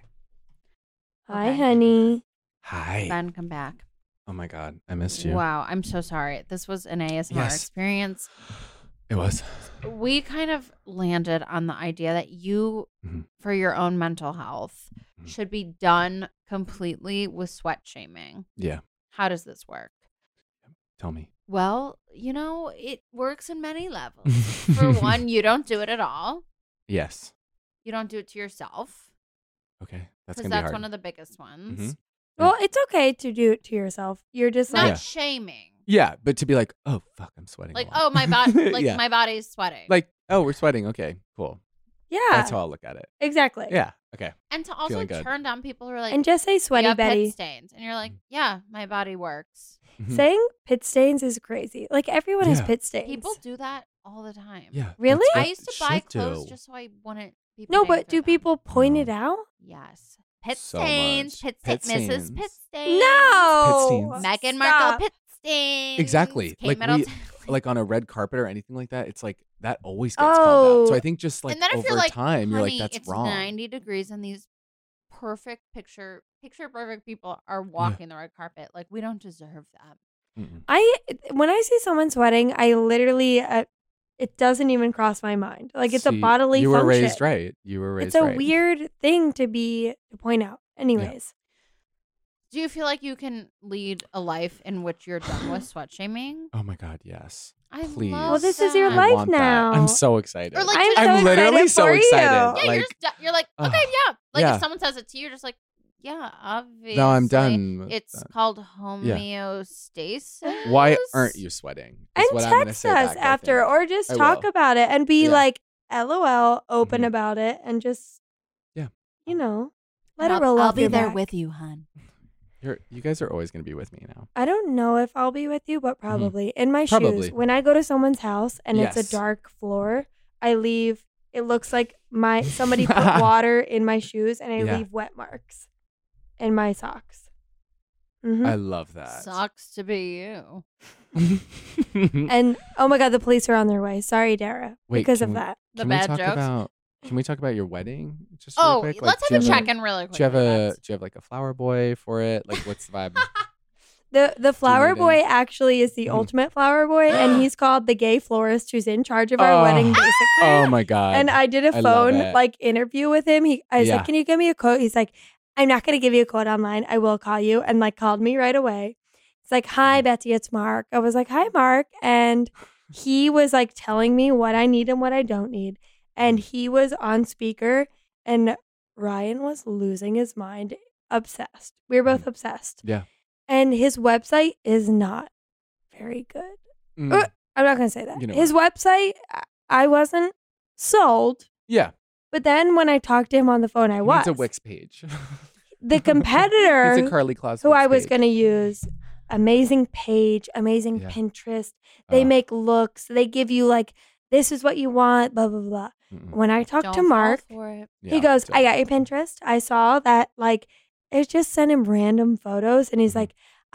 Hi, Okay. honey. Hi. Ben, come back. Oh my God, I missed you. Wow, I'm so sorry. This was an ASMR Yes. experience. It was. We kind of landed on the idea that you, Mhm. for your own mental health, Mhm. should be done completely with sweat shaming. Yeah. How does this work? Tell me. Well, it works in many levels. For one, you don't do it at all. Yes. You don't do it to yourself. Okay. That's Because gonna be that's hard. one of the biggest ones. Mhm. Well, it's okay to do it to yourself. You're just Not like, Yeah. shaming. Yeah, but to be like, oh fuck, I'm sweating. a Like, lot. oh, my body, like Yeah. my body's sweating. Like, oh, we're sweating. Okay, cool. yeah, That's how I'll look at it. exactly. Yeah. Okay. and to also feeling good. turn down people who are like, And just say you sweaty have Betty. pit stains, and you're like, yeah, my body works. Mhm. Saying pit stains is crazy. Like everyone has Yeah. pit stains. People do that all the time. Yeah. Really? that's what I used to buy should clothes do. just so I wouldn't be. No, paying but for do them. people point No. it out? Yes, pit So stains, much. pit Pit stains, Mrs. Pit stains. stains. No. Pit stains. Meghan Stop. Markle pit stains. Exactly. Kate Like Middleton. like on a red carpet or anything like that, it's like that always gets called out. So Oh. I think just like and then if over you're like, time, you're like, "Honey, that's it's wrong. 90 degrees and these perfect picture perfect people are walking the red carpet. Like, we don't deserve that. Mm-mm. When I see someone sweating, I literally it doesn't even cross my mind. Like it's a See, bodily You were function. raised right. You were raised It's a right. weird thing to point out. Anyways, Do you feel like you can lead a life in which you're done with sweat shaming? Oh my God, yes. I Please. love Well, this is your that. life I want now. That. I'm so excited. Or like I'm just- so I'm literally excited so for you. excited. Yeah, Like, you're like, ugh, okay, yeah. Like yeah. if someone says it to you, you're just like, yeah, obviously. no, I'm done. with It's that. called homeostasis. Why aren't you sweating? Is and what I'm gonna text say us back, I after, think. or just I talk will. about it and be Yeah. like, LOL, open Mhm. about it, and just Yeah. let And it roll I'll off be your there back. with you, hun. You guys are always gonna be with me now. I don't know if I'll be with you, but probably in my Probably. shoes. When I go to someone's house and it's Yes. a dark floor, I leave. It looks like somebody put water in my shoes, and I Yeah. leave wet marks in my socks. Mhm. I love that. Sucks to be you. And oh my god, the police are on their way. Sorry, Dara, Wait, because can of we- that. The Can bad we talk jokes. about? Can we talk about your wedding? Just really Oh, quick? let's do have a you check-in really quick. Do you have like a flower boy for it? Like, what's the vibe? The flower need boy actually is the Mhm. ultimate flower boy, and he's called the gay florist who's in charge of our Oh. wedding, basically. Oh my God. And I did a I love phone it. interview with him. I was Yeah. like, "Can you give me a quote?" He's like, "I'm not going to give you a quote online. I will call you." And called me right away. It's like, "Hi, Betsy, it's Mark." I was like, "Hi, Mark." And he was telling me what I need and what I don't need. And he was on speaker, and Ryan was losing his mind, obsessed. We were both obsessed. Yeah. And his website is not very good. Mm. I'm not going to say that. You know His website, I wasn't sold. Yeah. But then when I talked to him on the phone, I He was. needs a Wix page. The competitor It's a Carly Claus who Wix I was page. going to use, amazing page, amazing Yeah. Pinterest. They Oh. make looks. They give you this is what you want, blah, blah, blah. Mm-mm. When I talked Don't to fall Mark, for it. he Yeah, goes, don't. "I got your Pinterest. I saw that it just sent him random photos." And he's Mhm. like,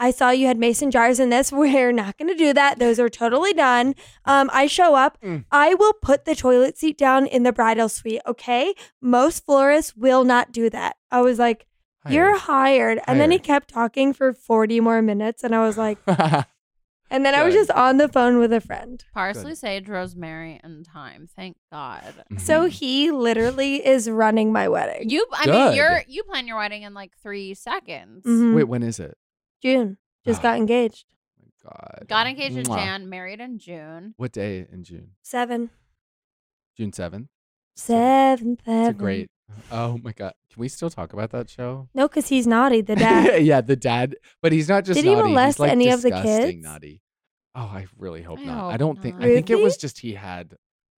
I saw you had mason jars in this. We're not going to do that. Those are totally done. I show up. I will put the toilet seat down in the bridal suite, okay? Most florists will not do that. I was like, you're hired. And then he kept talking for 40 more minutes. And I was like, and then I was just on the phone with a friend. Parsley, sage, rosemary, and thyme. Thank God. So he literally is running my wedding. You plan your wedding in like 3 seconds. Mhm. Wait, when is it? June. Just got engaged. Oh my God. Got engaged in Mwah. Jan, married in June. What day in June? 7. June 7th? 7th. It's a great. Oh my God. Can we still talk about that show? No, because he's naughty, the dad. Yeah, the dad. But he's not just Did he naughty. molest he's like any of the disgusting kids? naughty. Oh, I really hope I not. hope I don't think. not. I think it Really? was just he had.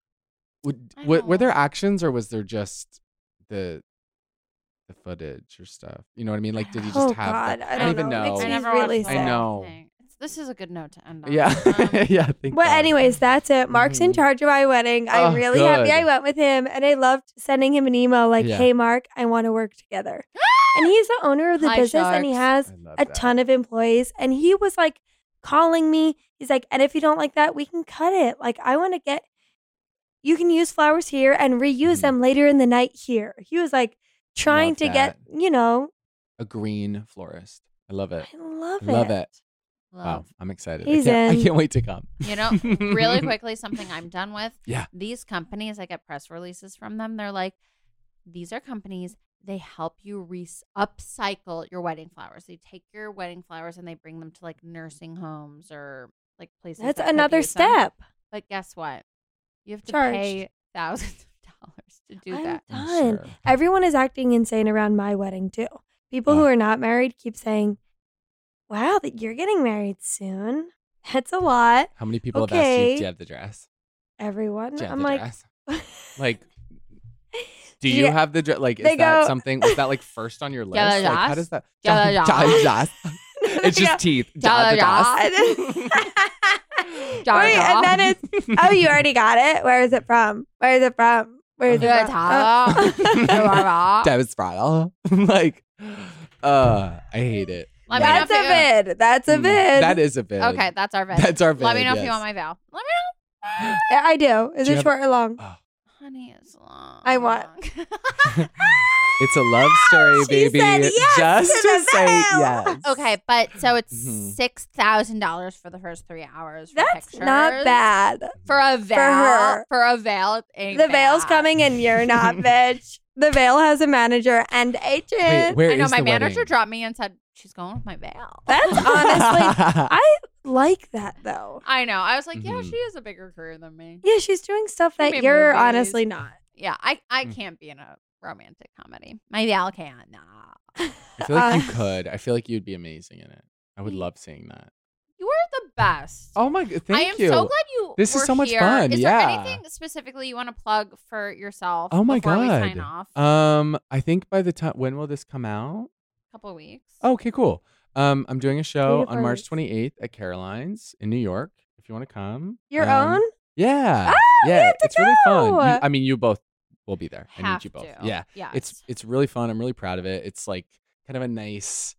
I Were there hope. actions or was there just the footage or stuff? You know what I mean? Like, did he just Oh, have? God. that? I I don't don't even know. It know. makes I me never really watched the sad. I whole know. thing. This is a good note to end on. Yeah, Um, yeah. Thank Well, God. anyways, that's it. Mark's in Mhm. charge of my wedding. I'm Oh, really happy good. I went with him. And I loved sending him an email like, Yeah. hey, Mark, I want to work together. And he's the owner of the Hi, business and he sharks. has I love a that. ton of employees. And he was like calling me. He's like, and if you don't like that, we can cut it. Like, I want to get, you can use flowers here and reuse Mhm. them later in the night here. He was like trying Love to get, that. A green florist. I love it. I love I love it. love. Wow, I'm excited. He's I in. can't wait to come. You know, really quickly, something I'm done with. Yeah. These companies, I get press releases from them. They're like, these are companies, they help you upcycle your wedding flowers. They take your wedding flowers and they bring them to like nursing homes or like places. That's that could another use them. step. But guess what? You have to Charged. pay thousands of dollars to do I'm that. I'm done. sure. Everyone is acting insane around my wedding too. People who Oh. are not married keep saying, wow, that you're getting married soon. That's a lot. How many people have asked you, Okay. do you have the dress? Everyone. Do you have I'm the like, dress? Like, do Yeah. you have the dress? Like, is They that go- something? Was that like first on your list? Yeah, the Like, how dress. does that? Yeah, the Ja- dress. ja- It's Yeah. just teeth. Ja- Ja- ja- ja- Wait, and then it's, oh, you already got it? Where is it from? Where is it from? Where is it Yeah, from? That was Frottle. Like, I hate it. Let me know That's if a you- bid. That's a Mm, bid. That is a bid. Okay, that's our vid. That's our Let me vid, know if you yes. want my veil. Let me know. Yeah, I do. Is Do you it have- short or long? Oh, Honey, it's long. I want. it's a love story, She baby. said yes Just to to the say veil. yes. Okay, but so it's Mhm. $6,000 for the first 3 hours. For That's pictures. not bad. For a veil. her. For a veil, it ain't The veil's bad. coming and you're not, bitch. The veil has a manager and Wait, agent. where I know is my the manager wedding? dropped me and said she's going with my veil. That's honestly, I like that though. I know. I was like, yeah, Mhm. she has a bigger career than me. Yeah, she's doing stuff that made you're movies. honestly not. Yeah, I Mm. can't be in a romantic comedy. My veil can't. Nah. I feel like you Uh, could. I feel like you'd be amazing in it. I would love seeing that. You are the best. Oh my god! Thank I am you. so glad you. This is were so much here. fun, Is yeah. there anything specifically you want to plug for yourself? Oh my before god! we sign off. I think by the time when will this come out? Couple of weeks. Oh, okay, cool. I'm doing a show 3 to 4 on March weeks. 28th at Caroline's in New York. If you want to come, Your Um, own? Yeah, we yeah. have to It's really fun. go. I mean, you both will be there. I Have need you both. to. Yeah, Yes. it's really fun. I'm really proud of it. It's like kind of a nice.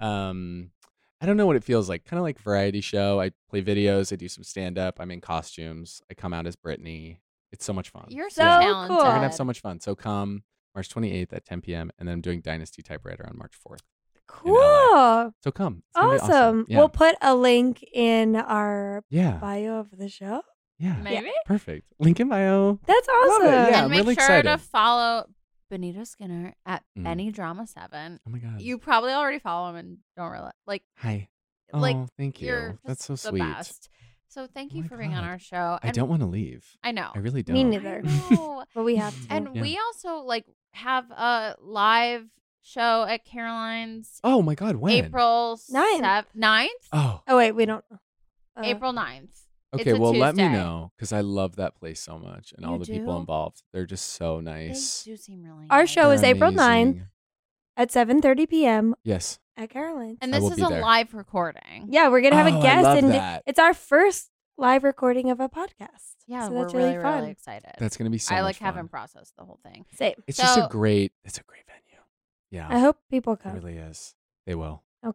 I don't know what it feels like. Kind of like variety show. I play videos. I do some stand up. I'm in costumes. I come out as Brittany. It's so much fun. You're So so cool. talented. We're We're gonna have so much fun. So come March 28th at 10 p.m. and then I'm doing Dynasty Typewriter on March 4th. Cool. So come. It's gonna be Awesome. Yeah. We'll put a link in our yeah. bio of the show. Yeah. Maybe. Perfect. Link in bio. That's Love awesome. it, yeah. And I'm make really sure excited. to follow Benito Skinner at Mm. Benny Drama 7. Oh my god. You probably already follow him and don't realize. Hi. Like, Oh, thank you. You're That's just so the sweet. best. So thank Oh you my for being on God. our show. I don't want to leave. I know. I really don't. Me neither. I know. But we have to. And Yeah. we also like have a live show at Caroline's Oh my god, when? April 9th. 9th? Oh. Oh, wait, we don't. April 9th. Okay, It's a well let me Tuesday. know because I love that place so much and all You the people do? involved. They're just so nice. They do seem really Our nice. show is They're April 9th amazing. at 7:30 p.m. Yes. at Caroline's. And I this will is be a there. live recording. Yeah, we're gonna have Oh, a I guest, love and that. it's our first live recording of a podcast. Yeah, so we're that's really, fun. really excited. That's gonna be so I much like fun. haven't processed the whole thing. Same. It's just a So- great venue. Yeah. I hope people It come. really is. They will. Okay.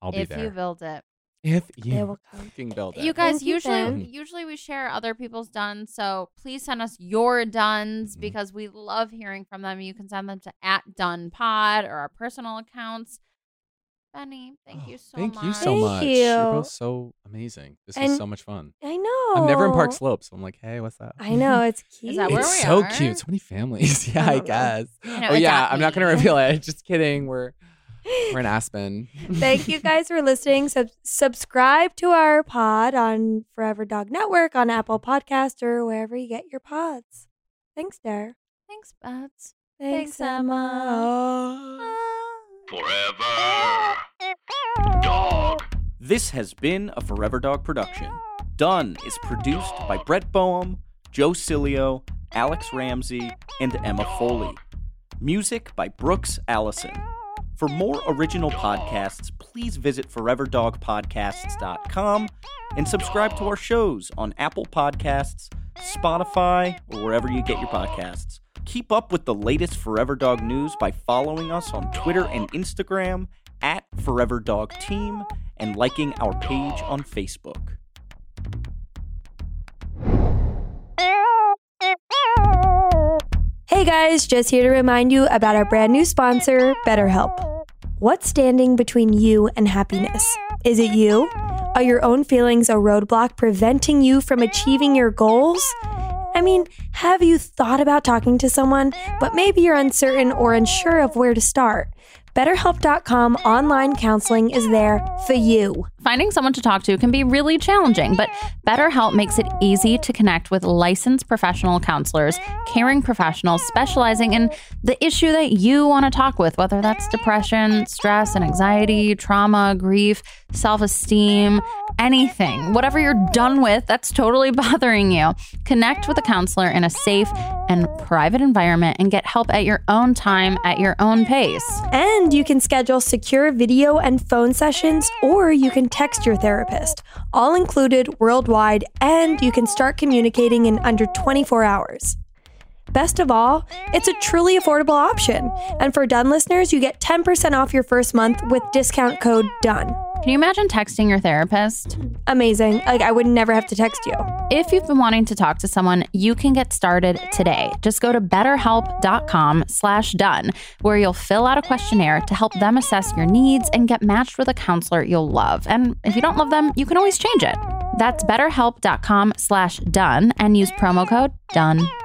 I'll be there. If you build it. If It you will come. fucking build it. You guys, Thank you, Ben. usually we share other people's duns, so please send us your duns Mhm. because we love hearing from them. You can send them to @DunPod or our personal accounts. Benny, thank you so much. Thank you so Thank much. you. You're both so amazing. This And- is so much fun. I know. I'm never in Park Slope, so I'm like, hey, what's up? I know. It's cute. Is that where It's we so are? cute. So many families. Yeah, I I don't know. guess. I know, Oh it's yeah, at I'm not gonna me. reveal it. Just kidding. We're in Aspen. Thank you guys for listening. Subscribe to our pod on Forever Dog Network, on Apple Podcast, or wherever you get your pods. Thanks, Dare. Thanks, Bats. Thanks, Thanks, Emma. Forever Dog. This has been a Forever Dog production. Done is produced by Brett Boehm, Joe Cilio, Alex Ramsey, and Emma Foley. Music by Brooks Allison. For more original podcasts, please visit foreverdogpodcasts.com and subscribe to our shows on Apple Podcasts, Spotify, or wherever you get your podcasts. Keep up with the latest Forever Dog news by following us on Twitter and Instagram @ForeverDogTeam and liking our page on Facebook. Hey guys, just here to remind you about our brand new sponsor, BetterHelp. What's standing between you and happiness? Is it you? Are your own feelings a roadblock preventing you from achieving your goals? I mean, have you thought about talking to someone, but maybe you're uncertain or unsure of where to start? BetterHelp.com online counseling is there for you. Finding someone to talk to can be really challenging, but BetterHelp makes it easy to connect with licensed professional counselors, caring professionals specializing in the issue that you want to talk with, whether that's depression, stress and anxiety, trauma, grief, self-esteem, anything. Whatever you're done with that's totally bothering you. Connect with a counselor in a safe and private environment and get help at your own time, at your own pace. And you can schedule secure video and phone sessions, or you can text your therapist, all included worldwide, and you can start communicating in under 24 hours. Best of all, it's a truly affordable option. And for Done listeners, you get 10% off your first month with discount code DONE. Can you imagine texting your therapist? Amazing. Like, I would never have to text you. If you've been wanting to talk to someone, you can get started today. Just go to betterhelp.com/done, where you'll fill out a questionnaire to help them assess your needs and get matched with a counselor you'll love. And if you don't love them, you can always change it. That's betterhelp.com/done and use promo code DONE.